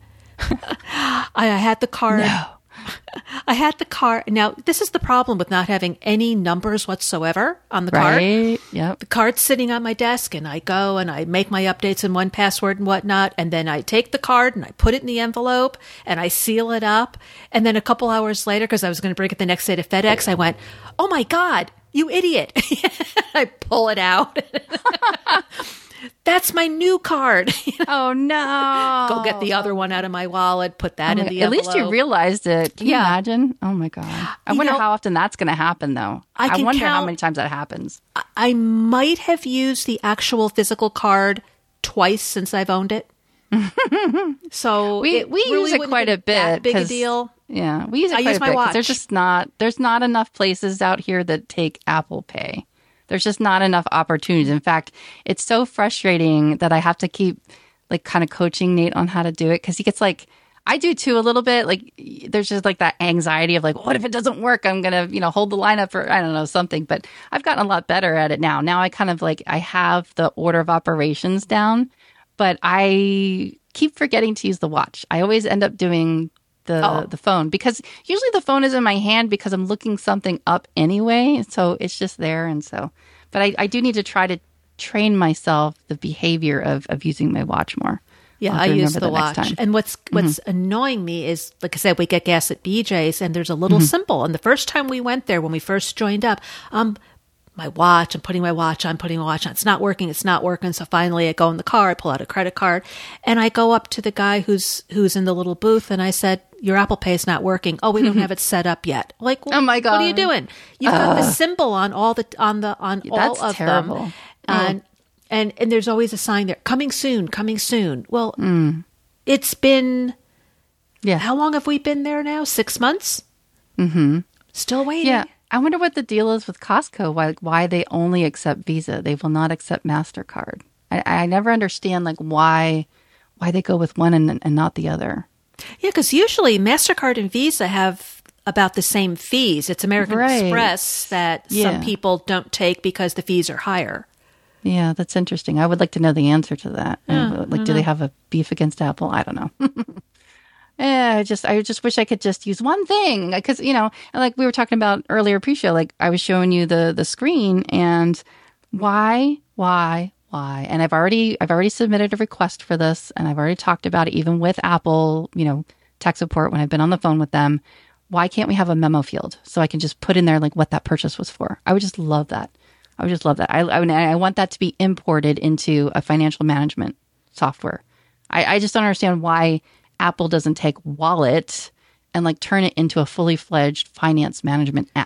I, I had the card. No. I had the card. Now, this is the problem with not having any numbers whatsoever on the card. Right. Yep. The card's sitting on my desk, and I go and I make my updates in one password and whatnot. And then I take the card and I put it in the envelope and I seal it up. And then a couple hours later, because I was going to bring it the next day to FedEx, I went, oh my God, you idiot. I pull it out. That's my new card. Oh, no. Go get the other one out of my wallet, put that oh in the At envelope. least you realized it. Can yeah. you imagine? Oh, my God. I you wonder know, how often that's going to happen, though. I, I wonder count, how many times that happens. I, I might have used the actual physical card twice since I've owned it. So we it we really use it quite a bit. That big a deal. Yeah, we use it I quite use a my bit. 'Cause watch. There's just not there's not enough places out here that take Apple Pay. There's just not enough opportunities. In fact, it's so frustrating that I have to keep like kind of coaching Nate on how to do it because he gets like, I do too a little bit. Like there's just like that anxiety of like, what if it doesn't work? I'm going to, you know, hold the line up for, I don't know, something. But I've gotten a lot better at it now. Now I kind of like, I have the order of operations down, but I keep forgetting to use the watch. I always end up doing the oh. the phone because usually the phone is in my hand because I'm looking something up anyway. So it's just there. And so, but I, I do need to try to train myself the behavior of, of using my watch more. Yeah, I use the watch. And what's what's mm-hmm. annoying me is, like I said, we get gas at B J's and there's a little mm-hmm. symbol. And the first time we went there, when we first joined up, um, my watch, I'm putting my watch on, putting my watch on. It's not working. It's not working. So finally I go in the car, I pull out a credit card and I go up to the guy who's, who's in the little booth. And I said, your Apple Pay is not working. Oh, we don't have it set up yet. Like, well, oh my God. What are you doing? You've got uh, the symbol on all the, on the, on all of terrible. them. And, oh. and, and there's always a sign there, coming soon, coming soon. Well, mm. it's been, yeah. How long have we been there now? Six months? Mm-hmm. Still waiting. Yeah. I wonder what the deal is with Costco, why why they only accept Visa. They will not accept MasterCard. I, I never understand like why why they go with one and, and not the other. Yeah, because usually MasterCard and Visa have about the same fees. It's American right. Express that yeah. some people don't take because the fees are higher. Yeah, that's interesting. I would like to know the answer to that. Yeah, like, do know. They have a beef against Apple? I don't know. Yeah, I just I just wish I could just use one thing because, you know, like we were talking about earlier pre-show, like I was showing you the the screen and why, why, why? And I've already I've already submitted a request for this and I've already talked about it even with Apple, you know, tech support when I've been on the phone with them. Why can't we have a memo field so I can just put in there like what that purchase was for? I would just love that. I would just love that. I I, I want that to be imported into a financial management software. I, I just don't understand why Apple doesn't take Wallet and like turn it into a fully fledged finance management app.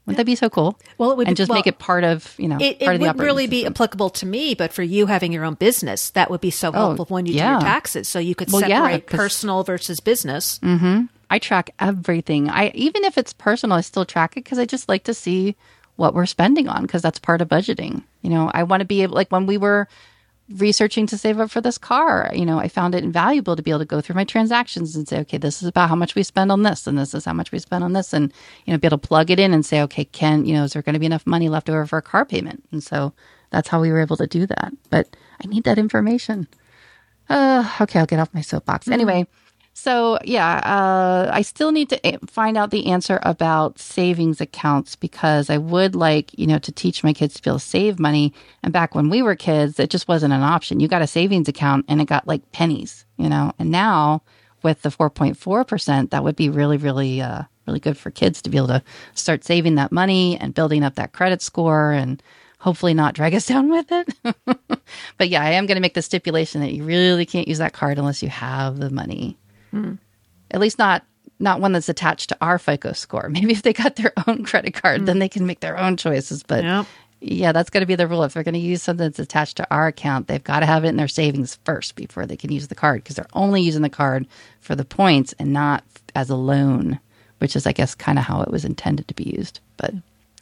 Wouldn't that be so cool? Well, it would and just well, make it part of you know it, part it of the wouldn't really system. be applicable to me, but for you having your own business, that would be so helpful oh, when you yeah. do your taxes. So you could well, separate yeah, personal versus business. Mm-hmm. I track everything. I even if it's personal, I still track it because I just like to see what we're spending on because that's part of budgeting. You know, I want to be able like when we were researching to save up for this car, you know, I found it invaluable to be able to go through my transactions and say, okay, this is about how much we spend on this, and this is how much we spend on this, and you know, be able to plug it in and say, okay, Ken, you know, is there going to be enough money left over for a car payment? And so that's how we were able to do that. But I need that information. Uh, okay, I'll get off my soapbox. Mm-hmm. Anyway, so yeah, uh, I still need to find out the answer about savings accounts because I would like, you know, to teach my kids to be able to save money. And back when we were kids, it just wasn't an option. You got a savings account and it got like pennies, you know, and now with the four point four percent, that would be really, really, uh, really good for kids to be able to start saving that money and building up that credit score and hopefully not drag us down with it. But yeah, I am going to make the stipulation that you really can't use that card unless you have the money. Hmm. At least not not one that's attached to our FICO score. Maybe if they got their own credit card, hmm. then they can make their own choices. But yep. yeah, that's going to be the rule. If they're going to use something that's attached to our account, they've got to have it in their savings first before they can use the card because they're only using the card for the points and not as a loan, which is, I guess, kind of how it was intended to be used. But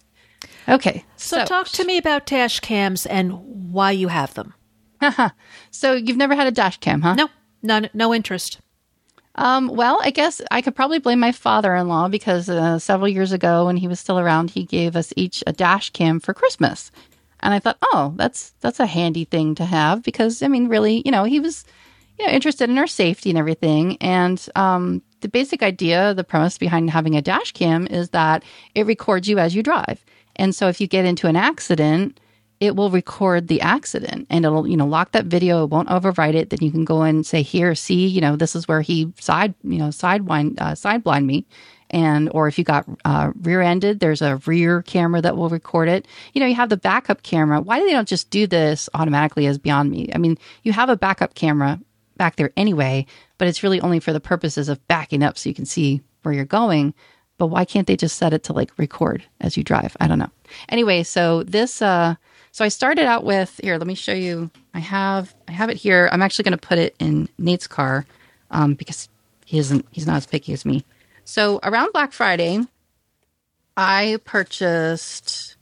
okay. So, so talk to me about dash cams and why you have them. So you've never had a dash cam, huh? No, no, no interest. Um, well, I guess I could probably blame my father-in-law because uh, several years ago when he was still around, he gave us each a dash cam for Christmas. And I thought, oh, that's that's a handy thing to have because, I mean, really, you know, he was you know, interested in our safety and everything. And um, the basic idea, the premise behind having a dash cam is that it records you as you drive. And so if you get into an accident, it will record the accident and it'll, you know, lock that video. It won't overwrite it. Then you can go in and say, here, see, you know, this is where he side, you know, sidewind, uh, sideblind me. And, or if you got uh, rear-ended, there's a rear camera that will record it. You know, you have the backup camera. Why do they don't just do this automatically is beyond me. I mean, you have a backup camera back there anyway, but it's really only for the purposes of backing up so you can see where you're going. But why can't they just set it to like record as you drive? I don't know. Anyway, so this, uh, So I started out with, here, let me show you. I have I have it here. I'm actually going to put it in Nate's car um, because he isn't, he's not as picky as me. So around Black Friday, I purchased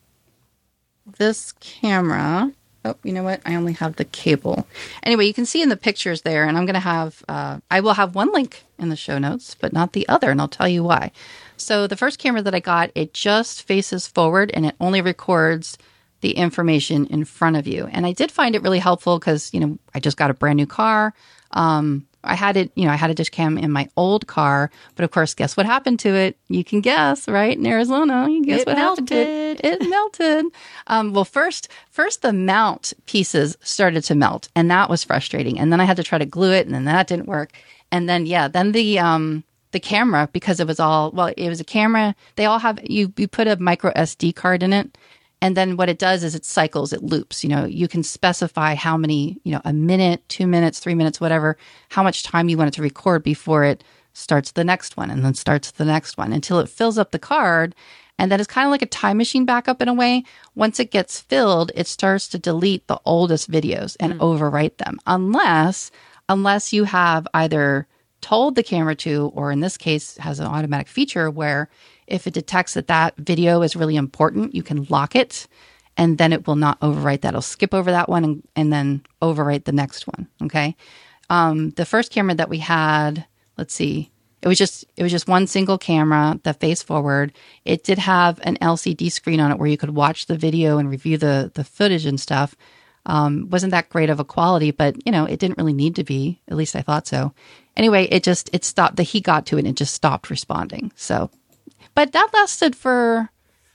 this camera. Oh, you know what? I only have the cable. Anyway, you can see in the pictures there, and I'm going to have, uh, I will have one link in the show notes, but not the other, and I'll tell you why. So the first camera that I got, it just faces forward, and it only records the information in front of you. And I did find it really helpful because, you know, I just got a brand new car. Um, I had it, you know, I had a dish cam in my old car, but of course, guess what happened to it? You can guess, right? In Arizona, you guess it what melted. happened to it? It melted. Um, well, first, first the mount pieces started to melt, and that was frustrating. And then I had to try to glue it, and then that didn't work. And then, yeah, then the um, the camera, because it was all, well, it was a camera. They all have, you, you put a micro S D card in it. And then what it does is it cycles, it loops. You know, you can specify how many, you know, a minute, two minutes, three minutes, whatever, how much time you want it to record before it starts the next one and then starts the next one until it fills up the card. And that is kind of like a time machine backup in a way. Once it gets filled, it starts to delete the oldest videos and mm. overwrite them. Unless, unless you have either told the camera to, or in this case has an automatic feature where if it detects that that video is really important, you can lock it and then it will not overwrite that. It'll skip over that one and, and then overwrite the next one. Okay. Um, the first camera that we had, let's see, it was just, it was just one single camera that faced forward. It did have an L C D screen on it where you could watch the video and review the, the footage and stuff. Um, wasn't that great of a quality, but you know, it didn't really need to be, at least I thought so. Anyway, it just, it stopped, the heat got to it and it just stopped responding. So, but that lasted for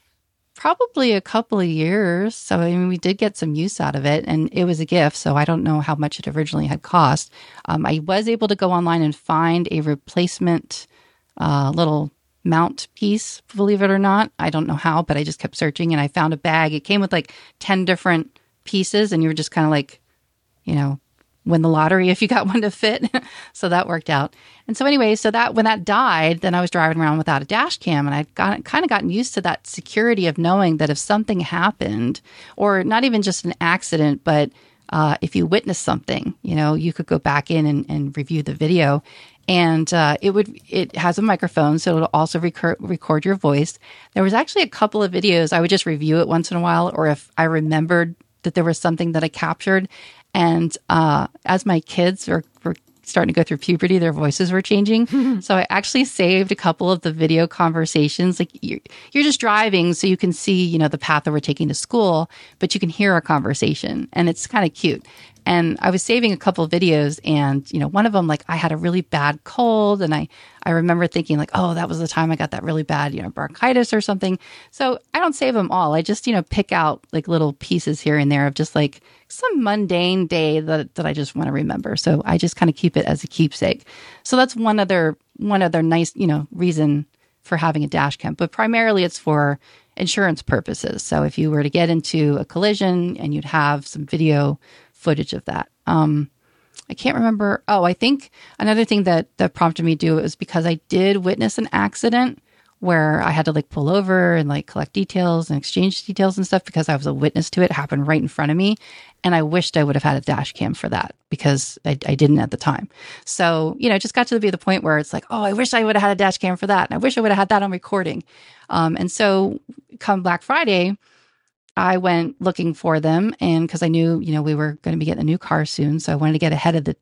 probably a couple of years. So, I mean, we did get some use out of it and it was a gift. So I don't know how much it originally had cost. Um, I was able to go online and find a replacement uh, little mount piece, believe it or not. I don't know how, but I just kept searching and I found a bag. It came with like ten different pieces and you were just kind of like, you know, win the lottery if you got one to fit. So that worked out. And so anyway, so that when that died, then I was driving around without a dash cam, and I got kind of gotten used to that security of knowing that if something happened, or not even just an accident, but uh, if you witnessed something, you know, you could go back in and, and review the video. And uh, it would it has a microphone, so it'll also record, record your voice. There was actually a couple of videos I would just review it once in a while, or if I remembered that there was something that I captured. And uh, as my kids were, were starting to go through puberty, their voices were changing. So I actually saved a couple of the video conversations. Like you're, you're just driving, so you can see, you know, the path that we're taking to school, but you can hear our conversation, and it's kind of cute. And I was saving a couple of videos, and, you know, one of them, like, I had a really bad cold, and I, I remember thinking, like, oh, that was the time I got that really bad, you know, bronchitis or something. So I don't save them all. I just, you know, pick out, like, little pieces here and there of just, like, some mundane day that, that I just want to remember. So I just kind of keep it as a keepsake. So that's one other, one other nice, you know, reason for having a dash cam. But primarily it's for insurance purposes. So if you were to get into a collision and you'd have some video footage of that. Um, I can't remember. Oh, I think another thing that, that prompted me to do it was because I did witness an accident where I had to like pull over and like collect details and exchange details and stuff because I was a witness to it. It happened right in front of me. And I wished I would have had a dash cam for that because I, I didn't at the time. So, you know, it just got to be the point where it's like, oh, I wish I would have had a dash cam for that. And I wish I would have had that on recording. Um, and so come Black Friday, I went looking for them, and because I knew, you know, we were going to be getting a new car soon, so I wanted to get ahead of the,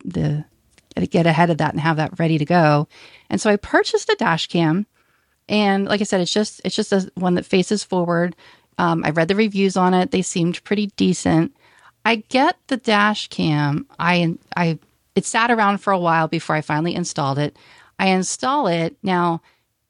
the get ahead of that and have that ready to go. And so I purchased a dash cam, and like I said, it's just it's just a, one that faces forward. Um, I read the reviews on it; they seemed pretty decent. I get the dash cam. I I it sat around for a while before I finally installed it. I install it now.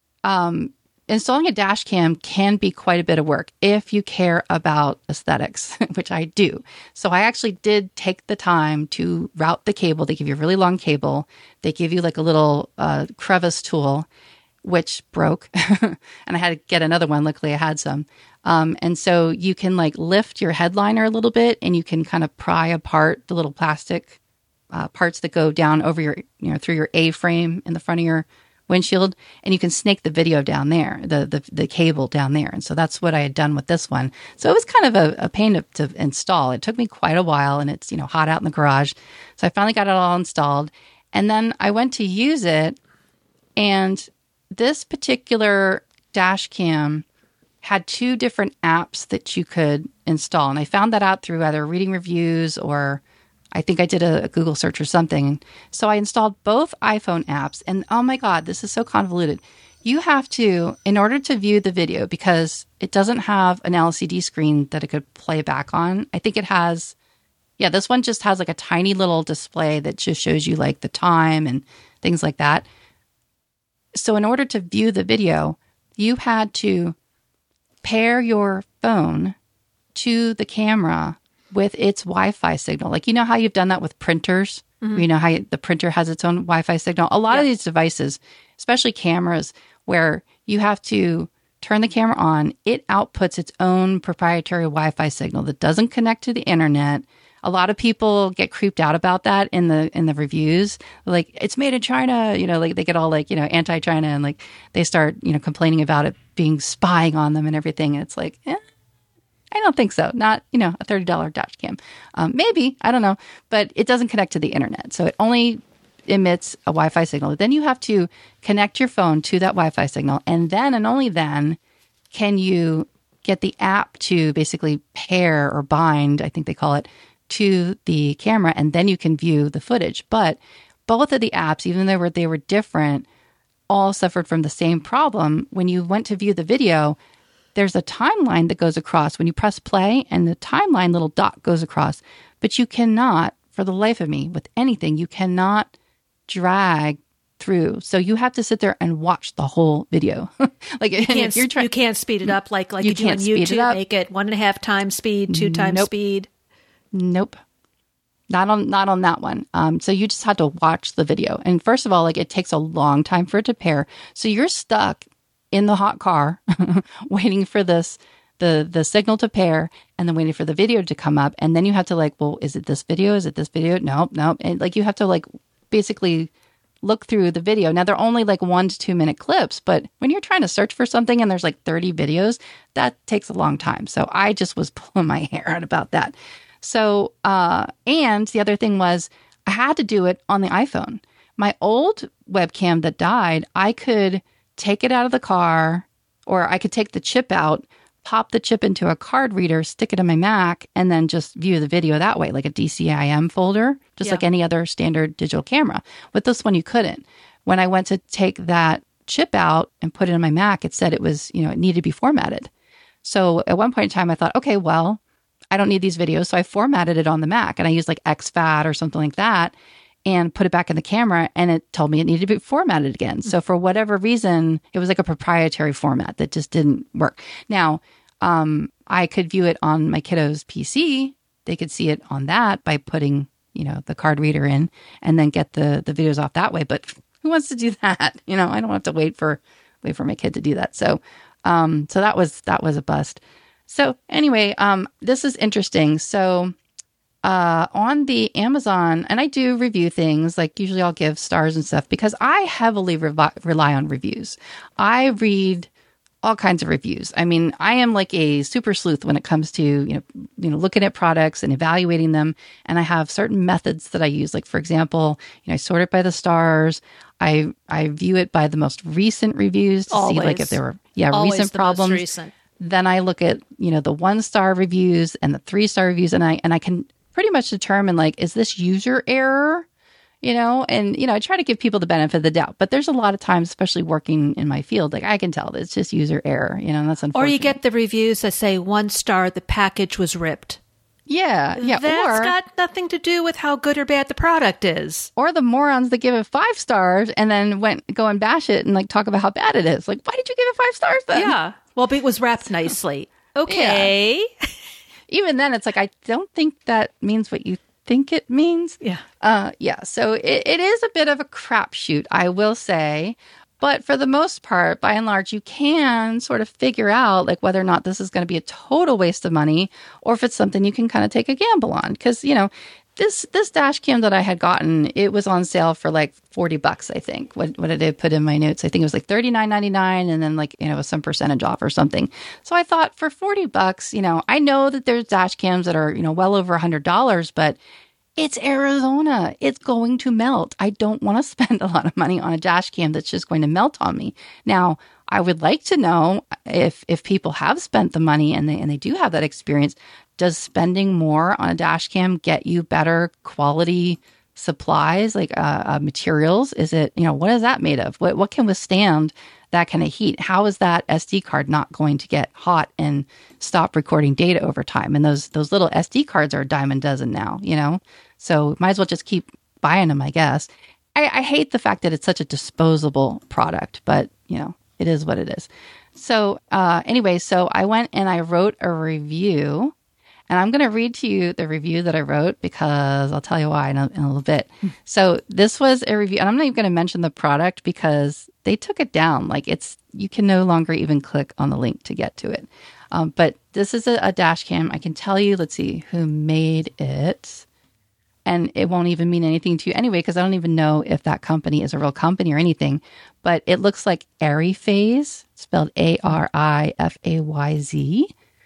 Um, Installing a dash cam can be quite a bit of work if you care about aesthetics, which I do. So I actually did take the time to route the cable. They give you a really long cable. They give you like a little uh, crevice tool, which broke. And I had to get another one. Luckily, I had some. Um, and so you can like lift your headliner a little bit, and you can kind of pry apart the little plastic uh, parts that go down over your, you know, through your A-frame in the front of your windshield, and you can snake the video down there, the, the the cable down there. And so that's what I had done with this one. So it was kind of a, a pain to, to install. It took me quite a while, and it's, you know, hot out in the garage. So I finally got it all installed. And then I went to use it, and this particular dash cam had two different apps that you could install. And I found that out through either reading reviews, or I think I did a, a Google search or something. So I installed both iPhone apps, and oh my God, this is so convoluted. You have to, in order to view the video, because it doesn't have an L C D screen that it could play back on. I think it has, yeah, this one just has like a tiny little display that just shows you like the time and things like that. So in order to view the video, you had to pair your phone to the camera with its Wi-Fi signal. Like, you know how you've done that with printers? Mm-hmm. You know how you, the printer has its own Wi-Fi signal? A lot yeah. of these devices, especially cameras, where you have to turn the camera on, it outputs its own proprietary Wi-Fi signal that doesn't connect to the internet. A lot of people get creeped out about that in the in the reviews. Like, it's made in China, you know, like they get all like, you know, anti-China, and like they start, you know, complaining about it being spying on them and everything. And it's like, eh, I don't think so. Not, you know, a thirty dollars dash cam. Um, maybe, I don't know, but it doesn't connect to the internet. So it only emits a Wi-Fi signal. Then you have to connect your phone to that Wi-Fi signal. And then, and only then, can you get the app to basically pair or bind, I think they call it, to the camera. And then you can view the footage. But both of the apps, even though they were, they were different, all suffered from the same problem. When you went to view the video, there's a timeline that goes across when you press play, and the timeline little dot goes across. But you cannot, for the life of me, with anything, you cannot drag through. So you have to sit there and watch the whole video. Like, you can't, you're trying, you can't speed it up like, like you, you do on YouTube. It make it one and a half times speed, two times nope. speed. Nope. Not on not on that one. Um, so you just had to watch the video. And first of all, like, it takes a long time for it to pair. So you're stuck in the hot car waiting for this the the signal to pair, and then waiting for the video to come up. And then you have to like, well, is it this video? Is it this video? Nope, nope. And like you have to like basically look through the video. Now they're only like one to two minute clips, but when you're trying to search for something and there's like thirty videos, that takes a long time. So I just was pulling my hair out about that. So, uh, and the other thing was I had to do it on the iPhone. My old webcam that died, I could take it out of the car, or I could take the chip out, pop the chip into a card reader, stick it in my Mac, and then just view the video that way, like a D C I M folder, just yeah. like any other standard digital camera. With this one, you couldn't. When I went to take that chip out and put it in my Mac, it said it was, you know, it needed to be formatted. So at one point in time, I thought, okay, well, I don't need these videos. So I formatted it on the Mac, and I used like X FAT or something like that and put it back in the camera, and it told me it needed to be formatted again. So for whatever reason, it was like a proprietary format that just didn't work. Now, um, I could view it on my kiddo's P C. They could see it on that by putting, you know, the card reader in and then get the, the videos off that way. But who wants to do that? You know, I don't have to wait for wait for my kid to do that. So, um, so that was that was a bust. So anyway, um, this is interesting. So. Uh, on the Amazon, and I do review things, like usually I'll give stars and stuff because I heavily revi- rely on reviews. I read all kinds of reviews. I mean, I am like a super sleuth when it comes to, you know, you know, looking at products and evaluating them. And I have certain methods that I use. Like, for example, you know, I sort it by the stars. I, I view it by the most recent reviews to Always. see like if there were, yeah, Always recent the problems. Most recent. Then I look at, you know, the one star reviews and the three star reviews, and I, and I can pretty much determine like, is this user error, you know, and, you know, I try to give people the benefit of the doubt, but there's a lot of times, especially working in my field, like I can tell that it's just user error, you know, and that's unfortunate. Or you get the reviews that say one star, the package was ripped. Yeah. Yeah. That's or, got nothing to do with how good or bad the product is. Or the morons that give it five stars and then went, go and bash it and like talk about how bad it is. Like, why did you give it five stars then? Yeah. Well, it was wrapped nicely. Okay. Yeah. Even then, it's like, I don't think that means what you think it means. Yeah. Uh, yeah. So it, it is a bit of a crapshoot, I will say. But for the most part, by and large, you can sort of figure out like whether or not this is going to be a total waste of money or if it's something you can kind of take a gamble on. Because, you know, this this dash cam that I had gotten, it was on sale for like forty bucks, I think. What what did I put in my notes? I think it was like thirty-nine ninety-nine and then like, you know, some percentage off or something. So I thought for forty bucks, you know, I know that there's dash cams that are, you know, well over one hundred dollars, but it's Arizona. It's going to melt. I don't want to spend a lot of money on a dash cam that's just going to melt on me. Now, I would like to know if if people have spent the money and they and they do have that experience, does spending more on a dash cam get you better quality supplies, like uh, uh, materials? Is it, you know, what is that made of? What what can withstand that kind of heat? How is that S D card not going to get hot and stop recording data over time? And those those little S D cards are a dime a dozen now, you know? So might as well just keep buying them, I guess. I, I hate the fact that it's such a disposable product, but, you know, it is what it is. So uh, anyway, so I went and I wrote a review. And I'm going to read to you the review that I wrote because I'll tell you why in a, in a little bit. So this was a review, and I'm not even going to mention the product because they took it down. Like it's, you can no longer even click on the link to get to it. Um, but this is a, a dash cam. I can tell you, let's see, who made it. And it won't even mean anything to you anyway, because I don't even know if that company is a real company or anything. But it looks like Arifayz, spelled A R I F A Y Z.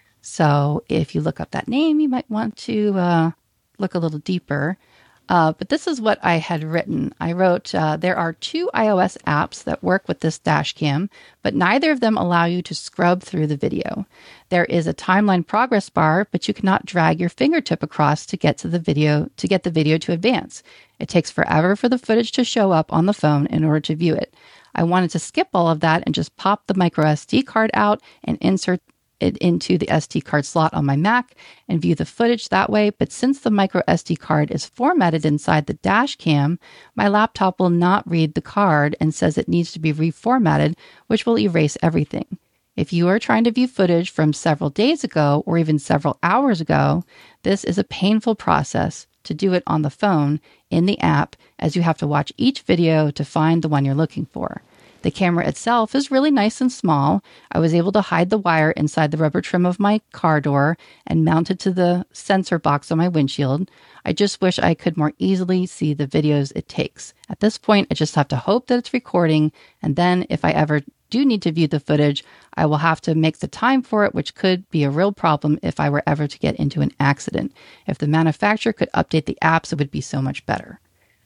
So if you look up that name, you might want to uh, look a little deeper. Uh, but this is what I had written. I wrote, uh, there are two iOS apps that work with this dash cam, but neither of them allow you to scrub through the video. There is a timeline progress bar, but you cannot drag your fingertip across to get to the video, to get the video to advance. It takes forever for the footage to show up on the phone in order to view it. I wanted to skip all of that and just pop the micro S D card out and insert it into the S D card slot on my Mac and view the footage that way. But since the micro S D card is formatted inside the dash cam, my laptop will not read the card and says it needs to be reformatted, which will erase everything. If you are trying to view footage from several days ago or even several hours ago, this is a painful process to do it on the phone in the app, as you have to watch each video to find the one you're looking for. The camera itself is really nice and small. I was able to hide the wire inside the rubber trim of my car door and mount it to the sensor box on my windshield. I just wish I could more easily see the videos it takes. At this point, I just have to hope that it's recording, and then if I ever do need to view the footage, I will have to make the time for it, which could be a real problem if I were ever to get into an accident. If the manufacturer could update the apps, it would be so much better.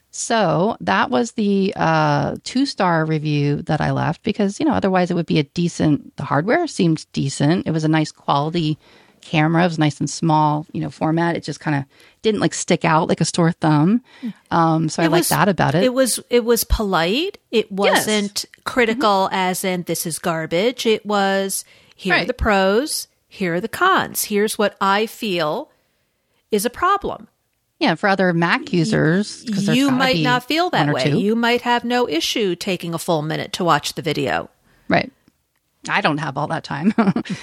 So that was the uh, two-star review that I left because, you know, otherwise it would be a decent, the hardware seemed decent. It was a nice quality camera. It was nice and small, you know, format. It just kind of didn't like stick out like a sore thumb. Um, so it I like that about it. It was, it was polite. It wasn't yes. critical mm-hmm. as in this is garbage. It was, here right. are the pros, here are the cons. Here's what I feel is a problem. Yeah, for other Mac users, you might not feel that way. Two. You might have no issue taking a full minute to watch the video. Right. I don't have all that time.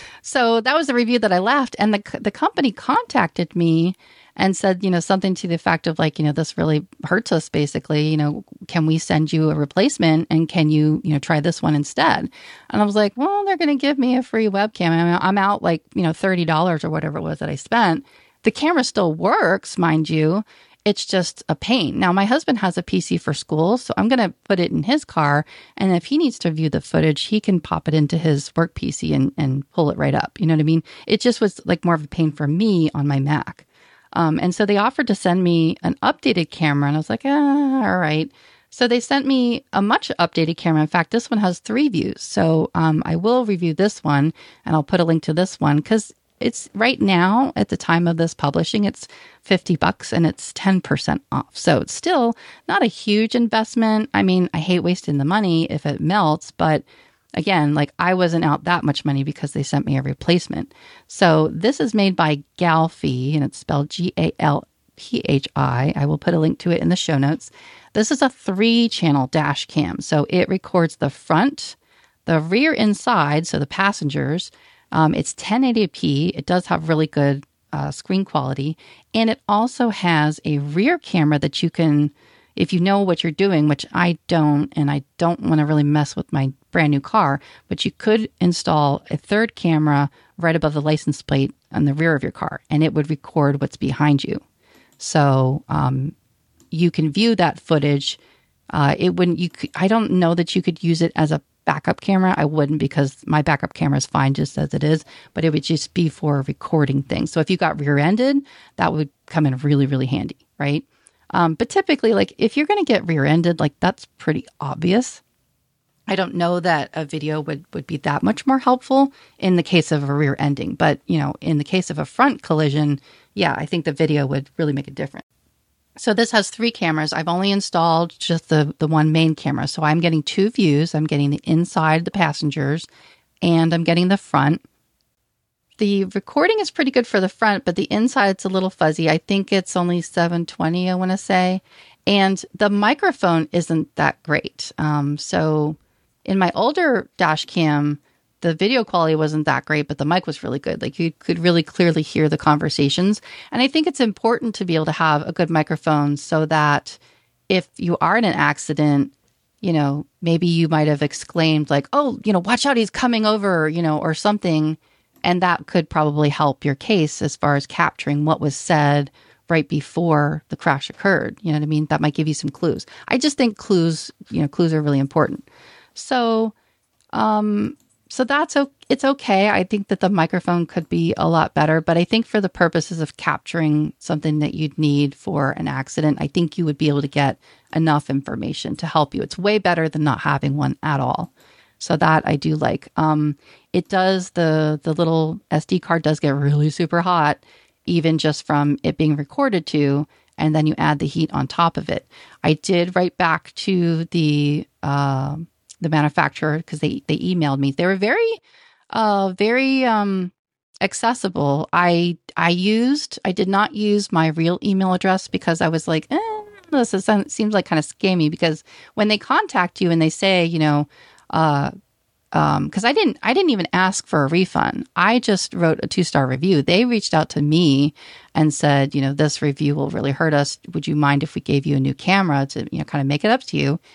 So that was the review that I left. And the the company contacted me and said, you know, something to the effect of like, you know, this really hurts us basically. You know, can we send you a replacement and can you, you know, try this one instead? And I was like, well, they're going to give me a free webcam. I mean, I'm out like, you know, thirty dollars or whatever it was that I spent. The camera still works, mind you. It's just a pain. Now, my husband has a P C for school, so I'm going to put it in his car. And if he needs to view the footage, he can pop it into his work P C and, and pull it right up. You know what I mean? It just was like more of a pain for me on my Mac. Um, and so they offered to send me an updated camera. And I was like, ah, all right. So they sent me a much updated camera. In fact, this one has three views. So um, I will review this one, and I'll put a link to this one because it's right now at the time of this publishing, it's fifty bucks and it's ten percent off. So it's still not a huge investment. I mean, I hate wasting the money if it melts, but again, like I wasn't out that much money because they sent me a replacement. So this is made by Galphi and it's spelled G A L P H I. I will put a link to it in the show notes. This is a three channel dash cam. So it records the front, the rear inside, so the passengers. Um, it's ten eighty p. It does have really good uh, screen quality. And it also has a rear camera that you can, if you know what you're doing, which I don't, and I don't want to really mess with my brand new car, but you could install a third camera right above the license plate on the rear of your car, and it would record what's behind you. So um, you can view that footage. Uh, it wouldn't, you could, I don't know that you could use it as a backup camera. I wouldn't because my backup camera is fine just as it is, but it would just be for recording things. So if you got rear-ended, that would come in really, really handy, right? Um, but typically, like if you're going to get rear-ended, like that's pretty obvious. I don't know that a video would, would be that much more helpful in the case of a rear ending, but you know, in the case of a front collision, yeah, I think the video would really make a difference. So this has three cameras. I've only installed just the, the one main camera. So I'm getting two views. I'm getting the inside, the passengers, and I'm getting the front. The recording is pretty good for the front, but the inside's a little fuzzy. I think it's only seven twenty, I want to say. And the microphone isn't that great. Um, so in my older dash cam, the video quality wasn't that great, but the mic was really good. Like you could really clearly hear the conversations. And I think it's important to be able to have a good microphone so that if you are in an accident, you know, maybe you might have exclaimed like, oh, you know, watch out, he's coming over, you know, or something. And that could probably help your case as far as capturing what was said right before the crash occurred. You know what I mean? That might give you some clues. I just think clues, you know, clues are really important. So, um, So that's it's okay. I think that the microphone could be a lot better, but I think for the purposes of capturing something that you'd need for an accident, I think you would be able to get enough information to help you. It's way better than not having one at all. So that I do like. Um, it does, the the little S D card does get really super hot, even just from it being recorded to, and then you add the heat on top of it. I did write back to the uh, the manufacturer because they, they emailed me. They were very, uh, very um, accessible. I I used, I did not use my real email address because I was like, eh, this is, seems like kind of scammy because when they contact you and they say, you know, uh, um, because I didn't, I didn't even ask for a refund. I just wrote a two-star review. They reached out to me and said, you know, this review will really hurt us. Would you mind if we gave you a new camera to, you know, kind of make it up to you?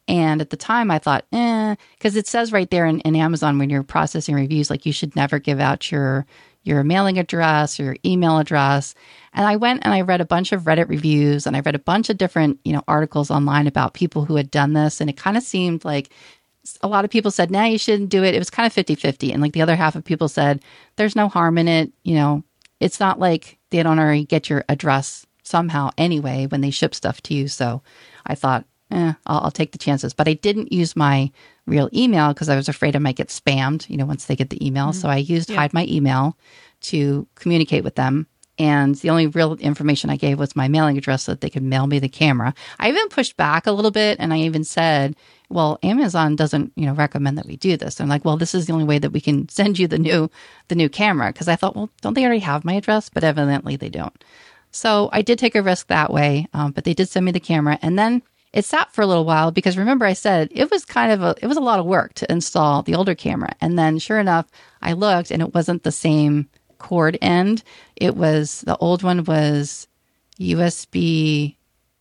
And at the time I thought, eh, because it says right there in, in Amazon when you're processing reviews, like you should never give out your your mailing address or your email address. And I went and I read a bunch of Reddit reviews and I read a bunch of different, you know, articles online about people who had done this. And it kind of seemed like a lot of people said, nah, you shouldn't do it. It was kind of fifty-fifty. And like the other half of people said, there's no harm in it. You know, it's not like they don't already get your address somehow anyway when they ship stuff to you. So I thought, eh, I'll, I'll take the chances. But I didn't use my real email because I was afraid I might get spammed, you know, once they get the email. Mm-hmm. So I used yeah. Hide My Email to communicate with them. And the only real information I gave was my mailing address so that they could mail me the camera. I even pushed back a little bit and I even said, well, Amazon doesn't, you know, recommend that we do this. I'm like, well, this is the only way that we can send you the new the new camera. Because I thought, well, don't they already have my address? But evidently they don't. So I did take a risk that way. Um, but they did send me the camera. And then it sat for a little while because remember I said it was kind of a, it was a lot of work to install the older camera. And then sure enough, I looked and it wasn't the same cord end. It was, the old one was U S B,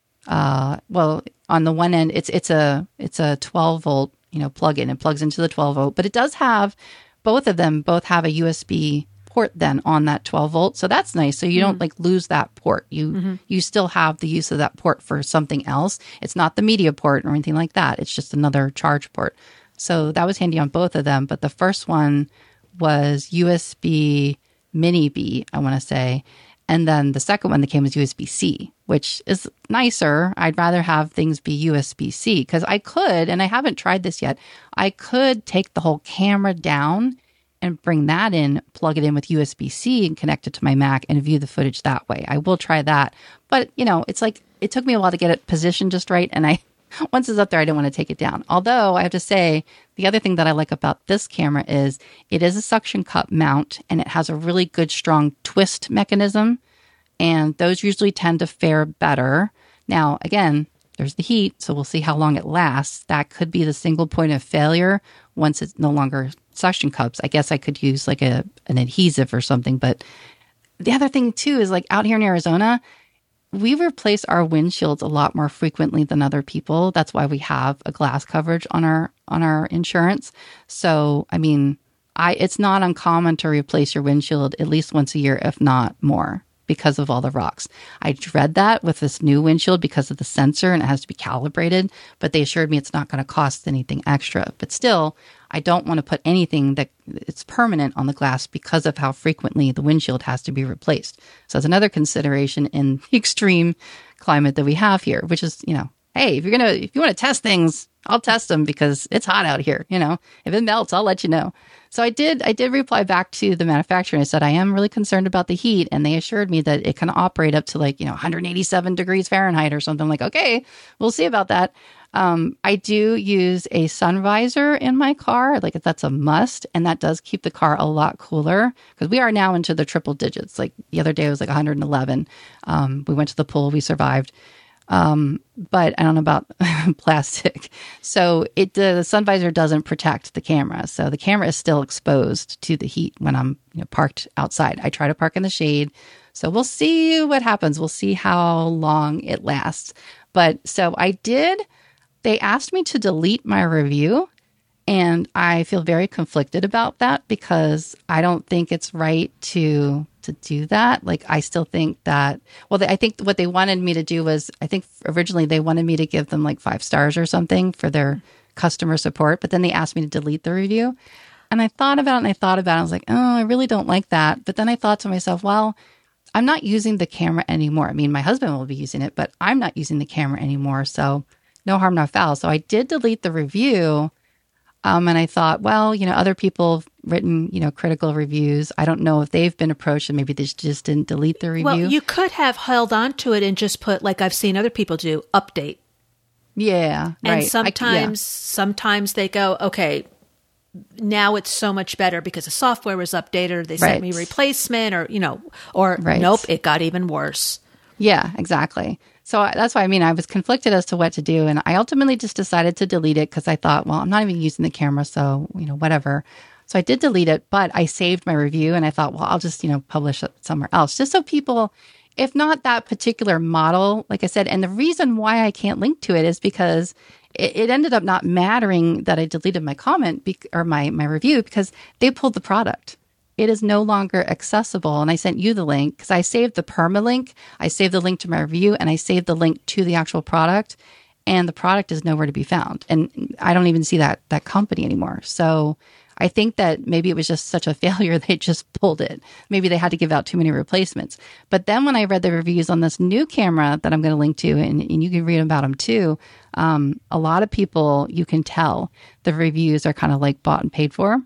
uh, well, on the one end, it's, it's a, it's a twelve volt, you know, plug-in. It plugs into the twelve volt, but it does have, both of them both have a U S B port then on that twelve volt. So that's nice. So you mm-hmm. don't like lose that port. You mm-hmm. you still have the use of that port for something else. It's not the media port or anything like that. It's just another charge port. So that was handy on both of them. But the first one was U S B Mini B, I want to say. And then the second one that came was U S B C, which is nicer. I'd rather have things be U S B C because I could, and I haven't tried this yet, I could take the whole camera down and bring that in, plug it in with U S B C and connect it to my Mac and view the footage that way. I will try that. But, you know, it's like, it took me a while to get it positioned just right. And I, once it's up there, I didn't want to take it down. Although I have to say, the other thing that I like about this camera is it is a suction cup mount and it has a really good, strong twist mechanism. And those usually tend to fare better. Now, again, there's the heat, so we'll see how long it lasts. That could be the single point of failure once it's no longer suction cups. I guess I could use like a an adhesive or something. But the other thing too is like out here in Arizona, we replace our windshields a lot more frequently than other people. That's why we have a glass coverage on our on our insurance. So, I mean, I it's not uncommon to replace your windshield at least once a year, if not more, because of all the rocks. I dread that with this new windshield because of the sensor and it has to be calibrated, but they assured me it's not going to cost anything extra. But still, I don't want to put anything that it's permanent on the glass because of how frequently the windshield has to be replaced. So that's another consideration in the extreme climate that we have here, which is, you know, hey, if you're going to, if you want to test things, I'll test them because it's hot out here. You know, if it melts, I'll let you know. So I did, I did reply back to the manufacturer and I said, I am really concerned about the heat. And they assured me that it can operate up to like, you know, one hundred eighty-seven degrees Fahrenheit or something. Like, okay, we'll see about that. Um, I do use a sun visor in my car. Like that's a must. And that does keep the car a lot cooler because we are now into the triple digits. Like the other day it was like one hundred eleven. Um, we went to the pool, we survived. Um, but I don't know about plastic. So it, the sun visor doesn't protect the camera. So the camera is still exposed to the heat when I'm, you know, parked outside. I try to park in the shade. So we'll see what happens. We'll see how long it lasts. But so I did, they asked me to delete my review. And I feel very conflicted about that because I don't think it's right to to do that. Like, I still think that, well, they, I think what they wanted me to do was, I think originally they wanted me to give them like five stars or something for their customer support. But then they asked me to delete the review. And I thought about it and I thought about it. I was like, oh, I really don't like that. But then I thought to myself, well, I'm not using the camera anymore. I mean, my husband will be using it, but I'm not using the camera anymore. So no harm, no foul. So I did delete the review. Um, and I thought, well, you know, other people have written, you know, critical reviews. I don't know if they've been approached and maybe they just didn't delete the review. Well, you could have held on to it and just put, like I've seen other people do, update. Yeah, and right. sometimes, I, yeah. sometimes they go, okay, now it's so much better because the software was updated or they sent right. me replacement or, you know, or right. nope, it got even worse. Yeah, exactly. So that's why, I mean, I was conflicted as to what to do. And I ultimately just decided to delete it because I thought, well, I'm not even using the camera. So, you know, whatever. So I did delete it, but I saved my review and I thought, well, I'll just, you know, publish it somewhere else just so people, if not that particular model, like I said. And the reason why I can't link to it is because it, it ended up not mattering that I deleted my comment be- or my, my review because they pulled the product. It is no longer accessible. And I sent you the link because I saved the permalink. I saved the link to my review and I saved the link to the actual product. And the product is nowhere to be found. And I don't even see that that company anymore. So I think that maybe it was just such a failure they just pulled it. Maybe they had to give out too many replacements. But then when I read the reviews on this new camera that I'm going to link to, and, and you can read about them too, um, a lot of people, you can tell the reviews are kind of like bought and paid for.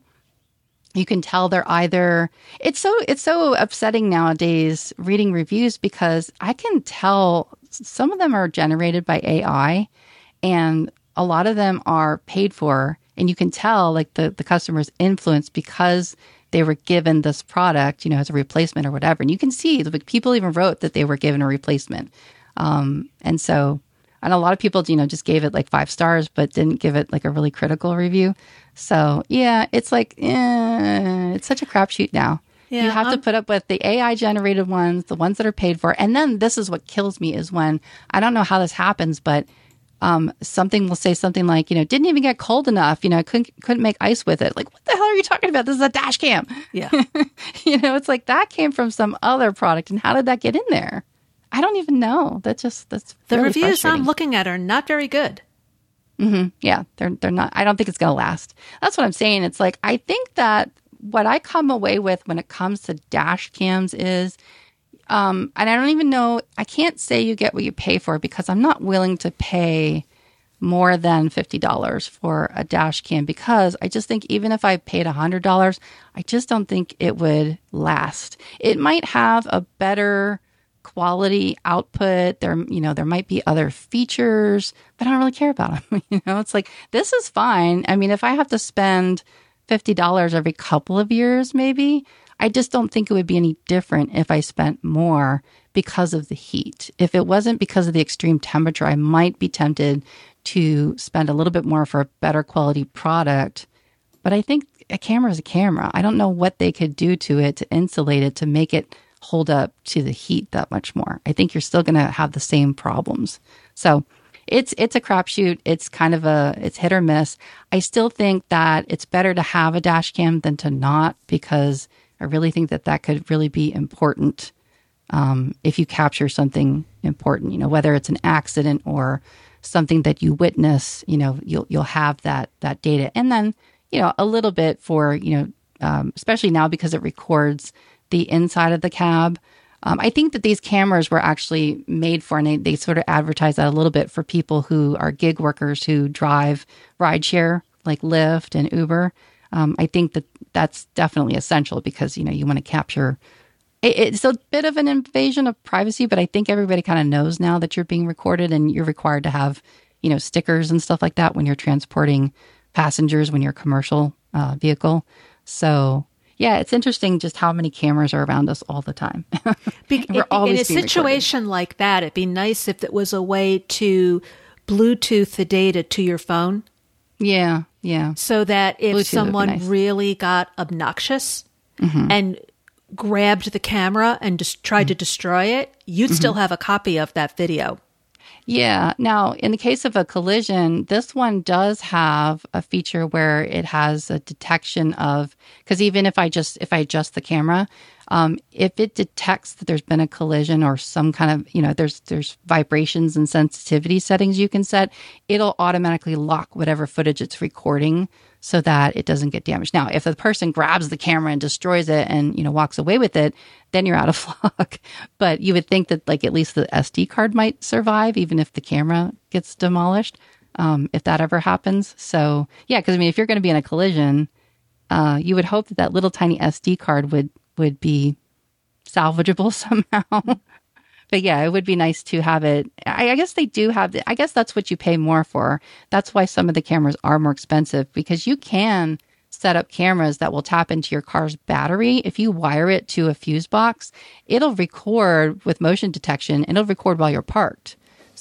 You can tell they're either, it's so, it's so upsetting nowadays reading reviews because I can tell some of them are generated by A I and a lot of them are paid for. And you can tell like the, the customer's influence because they were given this product, you know, as a replacement or whatever. And you can see the people even wrote that they were given a replacement. Um, and so, and a lot of people, you know, just gave it like five stars, but didn't give it like a really critical review. So yeah, it's like, eh, it's such a crapshoot now. Yeah, you have um, to put up with the A I generated ones, the ones that are paid for. And then this is what kills me is when, I don't know how this happens, but um, something will say something like, you know, didn't even get cold enough. You know, couldn't, couldn't make ice with it. Like, what the hell are you talking about? This is a dash cam. Yeah. You know, it's like that came from some other product. And how did that get in there? I don't even know. That just, that's the really reviews I'm looking at are not very good. Mm-hmm. Yeah. They're, they're not, I don't think it's going to last. That's what I'm saying. It's like, I think that what I come away with when it comes to dash cams is, um, and I don't even know, I can't say you get what you pay for because I'm not willing to pay more than fifty dollars for a dash cam because I just think even if I paid one hundred dollars, I just don't think it would last. It might have a better quality output. There, you know, there might be other features, but I don't really care about them. You know, it's like, this is fine. I mean, if I have to spend fifty dollars every couple of years, maybe, I just don't think it would be any different if I spent more because of the heat. If it wasn't because of the extreme temperature, I might be tempted to spend a little bit more for a better quality product. But I think a camera is a camera. I don't know what they could do to it to insulate it, to make it hold up to the heat that much more. I think you're still going to have the same problems. So it's it's a crapshoot. It's kind of a, it's hit or miss. I still think that it's better to have a dash cam than to not, because I really think that that could really be important um, if you capture something important, you know, whether it's an accident or something that you witness, you know, you'll you'll have that that data. And then, you know, a little bit for, you know, um, especially now because it records the inside of the cab. Um, I think that these cameras were actually made for, and they, they sort of advertise that a little bit for people who are gig workers who drive rideshare like Lyft and Uber. Um, I think that that's definitely essential because, you know, you want to capture, it, it's a bit of an invasion of privacy, but I think everybody kind of knows now that you're being recorded and you're required to have, you know, stickers and stuff like that when you're transporting passengers, when you're a commercial uh, vehicle. So yeah, it's interesting just how many cameras are around us all the time. Be- We're always in a situation recorded. Like that, it'd be nice if it was a way to Bluetooth the data to your phone. Yeah, yeah. So that if Bluetooth someone nice. really got obnoxious mm-hmm. and grabbed the camera and just tried mm-hmm. to destroy it, you'd mm-hmm. still have a copy of that video. Yeah. Now, in the case of a collision, this one does have a feature where it has a detection of, because even if I just, if I adjust the camera, um, if it detects that there's been a collision or some kind of, you know, there's, there's vibrations and sensitivity settings you can set, it'll automatically lock whatever footage it's recording so that it doesn't get damaged. Now, if the person grabs the camera and destroys it and, you know, walks away with it, then you're out of luck. But you would think that like at least the S D card might survive, even if the camera gets demolished, um, if that ever happens. So yeah, because I mean, if you're going to be in a collision, uh, you would hope that that little tiny S D card would, would be salvageable somehow. But yeah, it would be nice to have it. I, I guess they do have, the, I guess that's what you pay more for. That's why some of the cameras are more expensive, because you can set up cameras that will tap into your car's battery. If you wire it to a fuse box, it'll record with motion detection and it'll record while you're parked.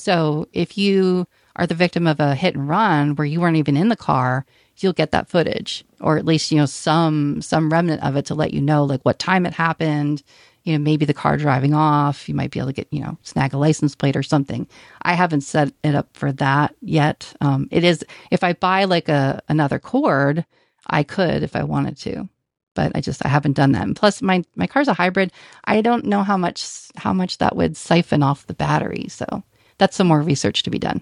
So if you are the victim of a hit and run where you weren't even in the car, you'll get that footage, or at least, you know, some, some remnant of it to let you know like what time it happened, you know, maybe the car driving off, you might be able to get, you know, snag a license plate or something. I haven't set it up for that yet. Um, it is, if I buy like a another cord, I could if I wanted to, but I just, I haven't done that. And plus my, my car's a hybrid. I don't know how much, how much that would siphon off the battery. So that's some more research to be done.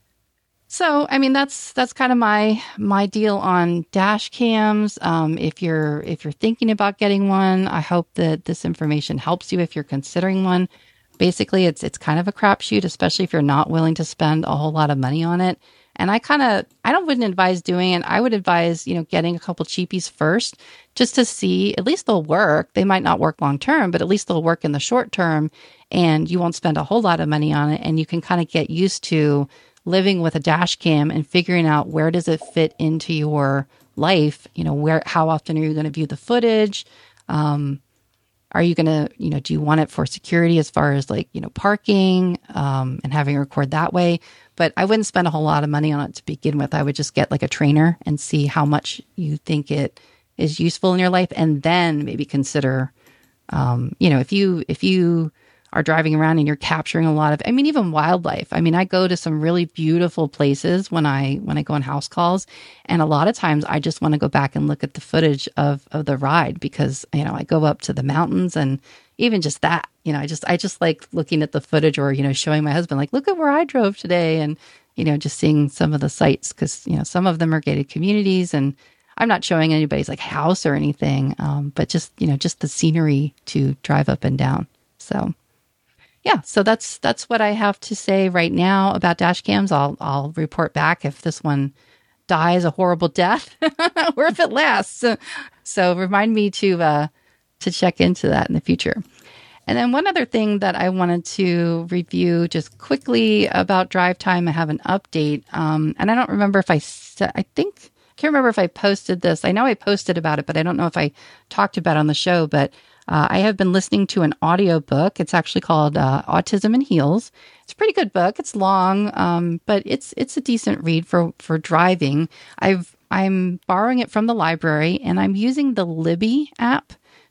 So, I mean, that's that's kind of my my deal on dash cams. Um, if you're if you're thinking about getting one, I hope that this information helps you if you're considering one. Basically, it's it's kind of a crapshoot, especially if you're not willing to spend a whole lot of money on it. And I kind of I don't wouldn't advise doing it. I would advise, you know, getting a couple cheapies first, just to see. At least they'll work. They might not work long term, but at least they'll work in the short term, and you won't spend a whole lot of money on it. And you can kind of get used to living with a dash cam and figuring out where does it fit into your life, you know, where, how often are you going to view the footage? Um, are you going to, you know, do you want it for security as far as like, you know, parking, um, and having a record that way? But I wouldn't spend a whole lot of money on it to begin with. I would just get like a trainer and see how much you think it is useful in your life. And then maybe consider, um, you know, if you, if you, are driving around and you're capturing a lot of, I mean, even wildlife. I mean, I go to some really beautiful places when I, when I go on house calls. And a lot of times I just want to go back and look at the footage of, of the ride because, you know, I go up to the mountains and even just that, you know, I just, I just like looking at the footage or, you know, showing my husband, like, look at where I drove today. And, you know, just seeing some of the sites because, you know, some of them are gated communities and I'm not showing anybody's like house or anything. Um, but just, you know, just the scenery to drive up and down. So yeah, so that's that's what I have to say right now about dash cams. I'll I'll report back if this one dies a horrible death or if it lasts. So, so remind me to uh, to check into that in the future. And then one other thing that I wanted to review just quickly about drive time, I have an update. Um, and I don't remember if I said, I think, I can't remember if I posted this. I know I posted about it, but I don't know if I talked about it on the show. But Uh, I have been listening to an audiobook. It's actually called uh, Autism in Heels. It's a pretty good book. It's long, um, but it's it's a decent read for for driving. I've I'm borrowing it from the library, and I'm using the Libby app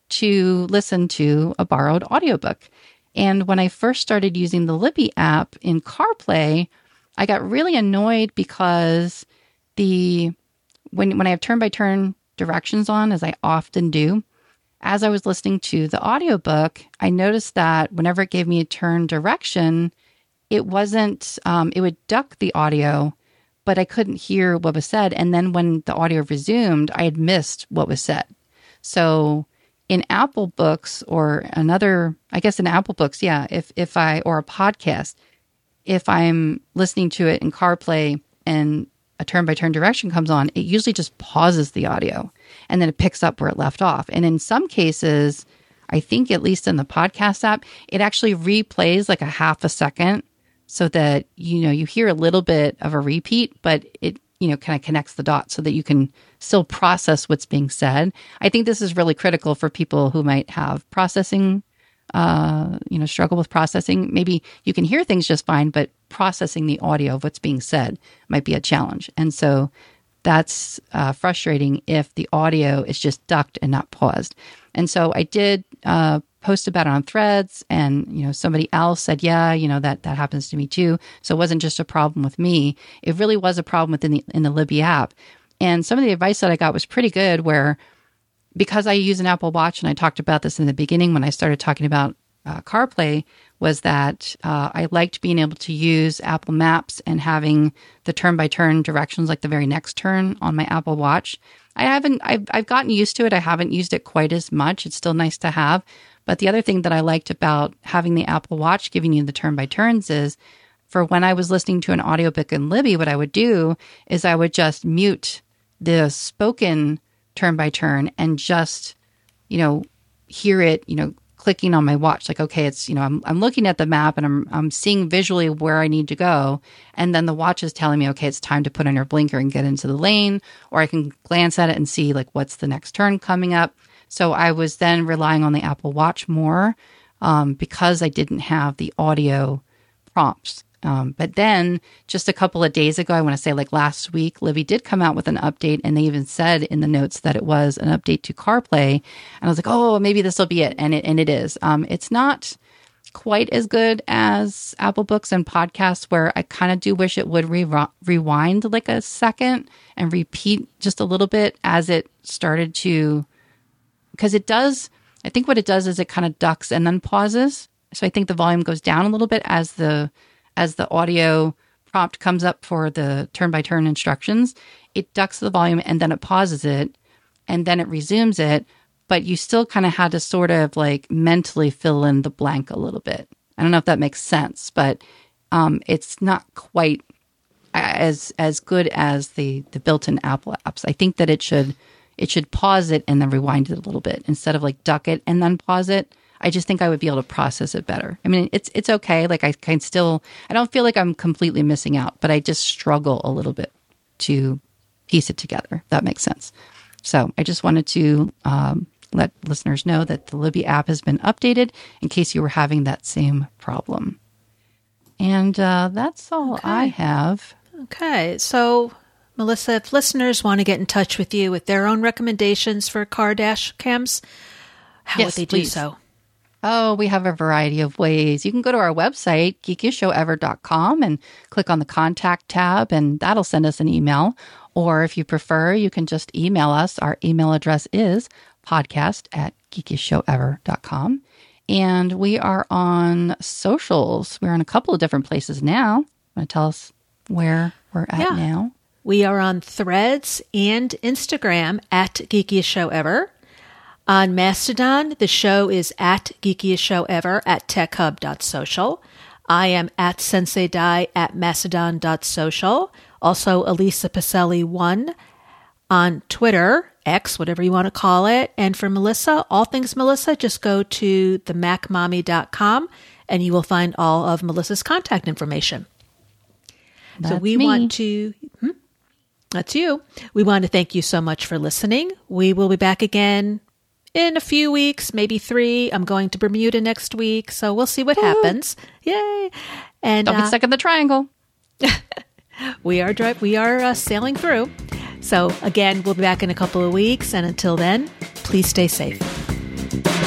to listen to a borrowed audiobook. And when I first started using the Libby app in CarPlay, I got really annoyed because the when when I have turn-by-turn directions on, as I often do, as I was listening to the audiobook, I noticed that whenever it gave me a turn direction, it wasn't, um, it would duck the audio, but I couldn't hear what was said. And then when the audio resumed, I had missed what was said. So in Apple Books or another, I guess in Apple Books, yeah, if, if I, or a podcast, if I'm listening to it in CarPlay and a turn-by-turn direction comes on, it usually just pauses the audio and then it picks up where it left off. And in some cases, I think at least in the podcast app, it actually replays like a half a second so that, you know, you hear a little bit of a repeat, but it, you know, kind of connects the dots so that you can still process what's being said. I think this is really critical for people who might have processing Uh, you know, struggle with processing. Maybe you can hear things just fine, but processing the audio of what's being said might be a challenge. And so that's uh, frustrating if the audio is just ducked and not paused. And so I did uh, post about it on Threads, and, you know, somebody else said, yeah, you know, that, that happens to me too. So it wasn't just a problem with me. It really was a problem within the, in the Libby app. And some of the advice that I got was pretty good, where because I use an Apple Watch, and I talked about this in the beginning when I started talking about uh, CarPlay, was that uh, I liked being able to use Apple Maps and having the turn-by-turn directions, like the very next turn on my Apple Watch. I haven't, I've, I've gotten used to it. I haven't used it quite as much. It's still nice to have. But the other thing that I liked about having the Apple Watch giving you the turn-by-turns is, for when I was listening to an audiobook in Libby, what I would do is I would just mute the spoken turn by turn and just, you know, hear it, you know, clicking on my watch. Like, okay, it's, you know, I'm I'm looking at the map and I'm I'm seeing visually where I need to go. And then the watch is telling me, okay, it's time to put on your blinker and get into the lane. Or I can glance at it and see, like, what's the next turn coming up. So I was then relying on the Apple Watch more um, because I didn't have the audio prompts. Um, but then just a couple of days ago, I want to say like last week, Livy did come out with an update, and they even said in the notes that it was an update to CarPlay. And I was like, oh, maybe this will be it. And it, and it is. Um, it's not quite as good as Apple Books and Podcasts, where I kind of do wish it would re- rewind like a second and repeat just a little bit as it started to, because it does, I think what it does is it kind of ducks and then pauses. So I think the volume goes down a little bit as the as the audio prompt comes up for the turn-by-turn instructions. It ducks the volume and then it pauses it and then it resumes it. But you still kind of had to sort of like mentally fill in the blank a little bit. I don't know if that makes sense, but um, it's not quite as as good as the the built-in Apple apps. I think that it should it should pause it and then rewind it a little bit instead of like duck it and then pause it. I just think I would be able to process it better. I mean, it's it's okay. Like I can still, I don't feel like I'm completely missing out, but I just struggle a little bit to piece it together. If that makes sense. So I just wanted to um, let listeners know that the Libby app has been updated in case you were having that same problem. And uh, that's all okay. I have. Okay. So, Melissa, if listeners want to get in touch with you with their own recommendations for car dash cams, how yes, would they please. do so? Oh, we have a variety of ways. You can go to our website, geekiest show ever dot com, and click on the contact tab, and that'll send us an email. Or if you prefer, you can just email us. Our email address is podcast at geekiest show ever dot com. And we are on socials. We're on a couple of different places now. Want to tell us where we're at yeah. now? We are on Threads and Instagram at Geekiest Show Ever. On Mastodon, the show is at Geekiest Show Ever at tech hub dot social. I am at Sensei Dai at mastodon dot social. Also, Elisa Pacelli one on Twitter, X, whatever you want to call it. And for Melissa, all things Melissa, just go to the mac mommy dot com and you will find all of Melissa's contact information. That's so we me. want to... Hmm? That's you. We want to thank you so much for listening. We will be back again in a few weeks, maybe three. I'm going to Bermuda next week, so we'll see what Woo. happens. Yay! And don't uh, get stuck in the triangle. we are dri- we are uh, sailing through. So again, we'll be back in a couple of weeks, and until then, please stay safe.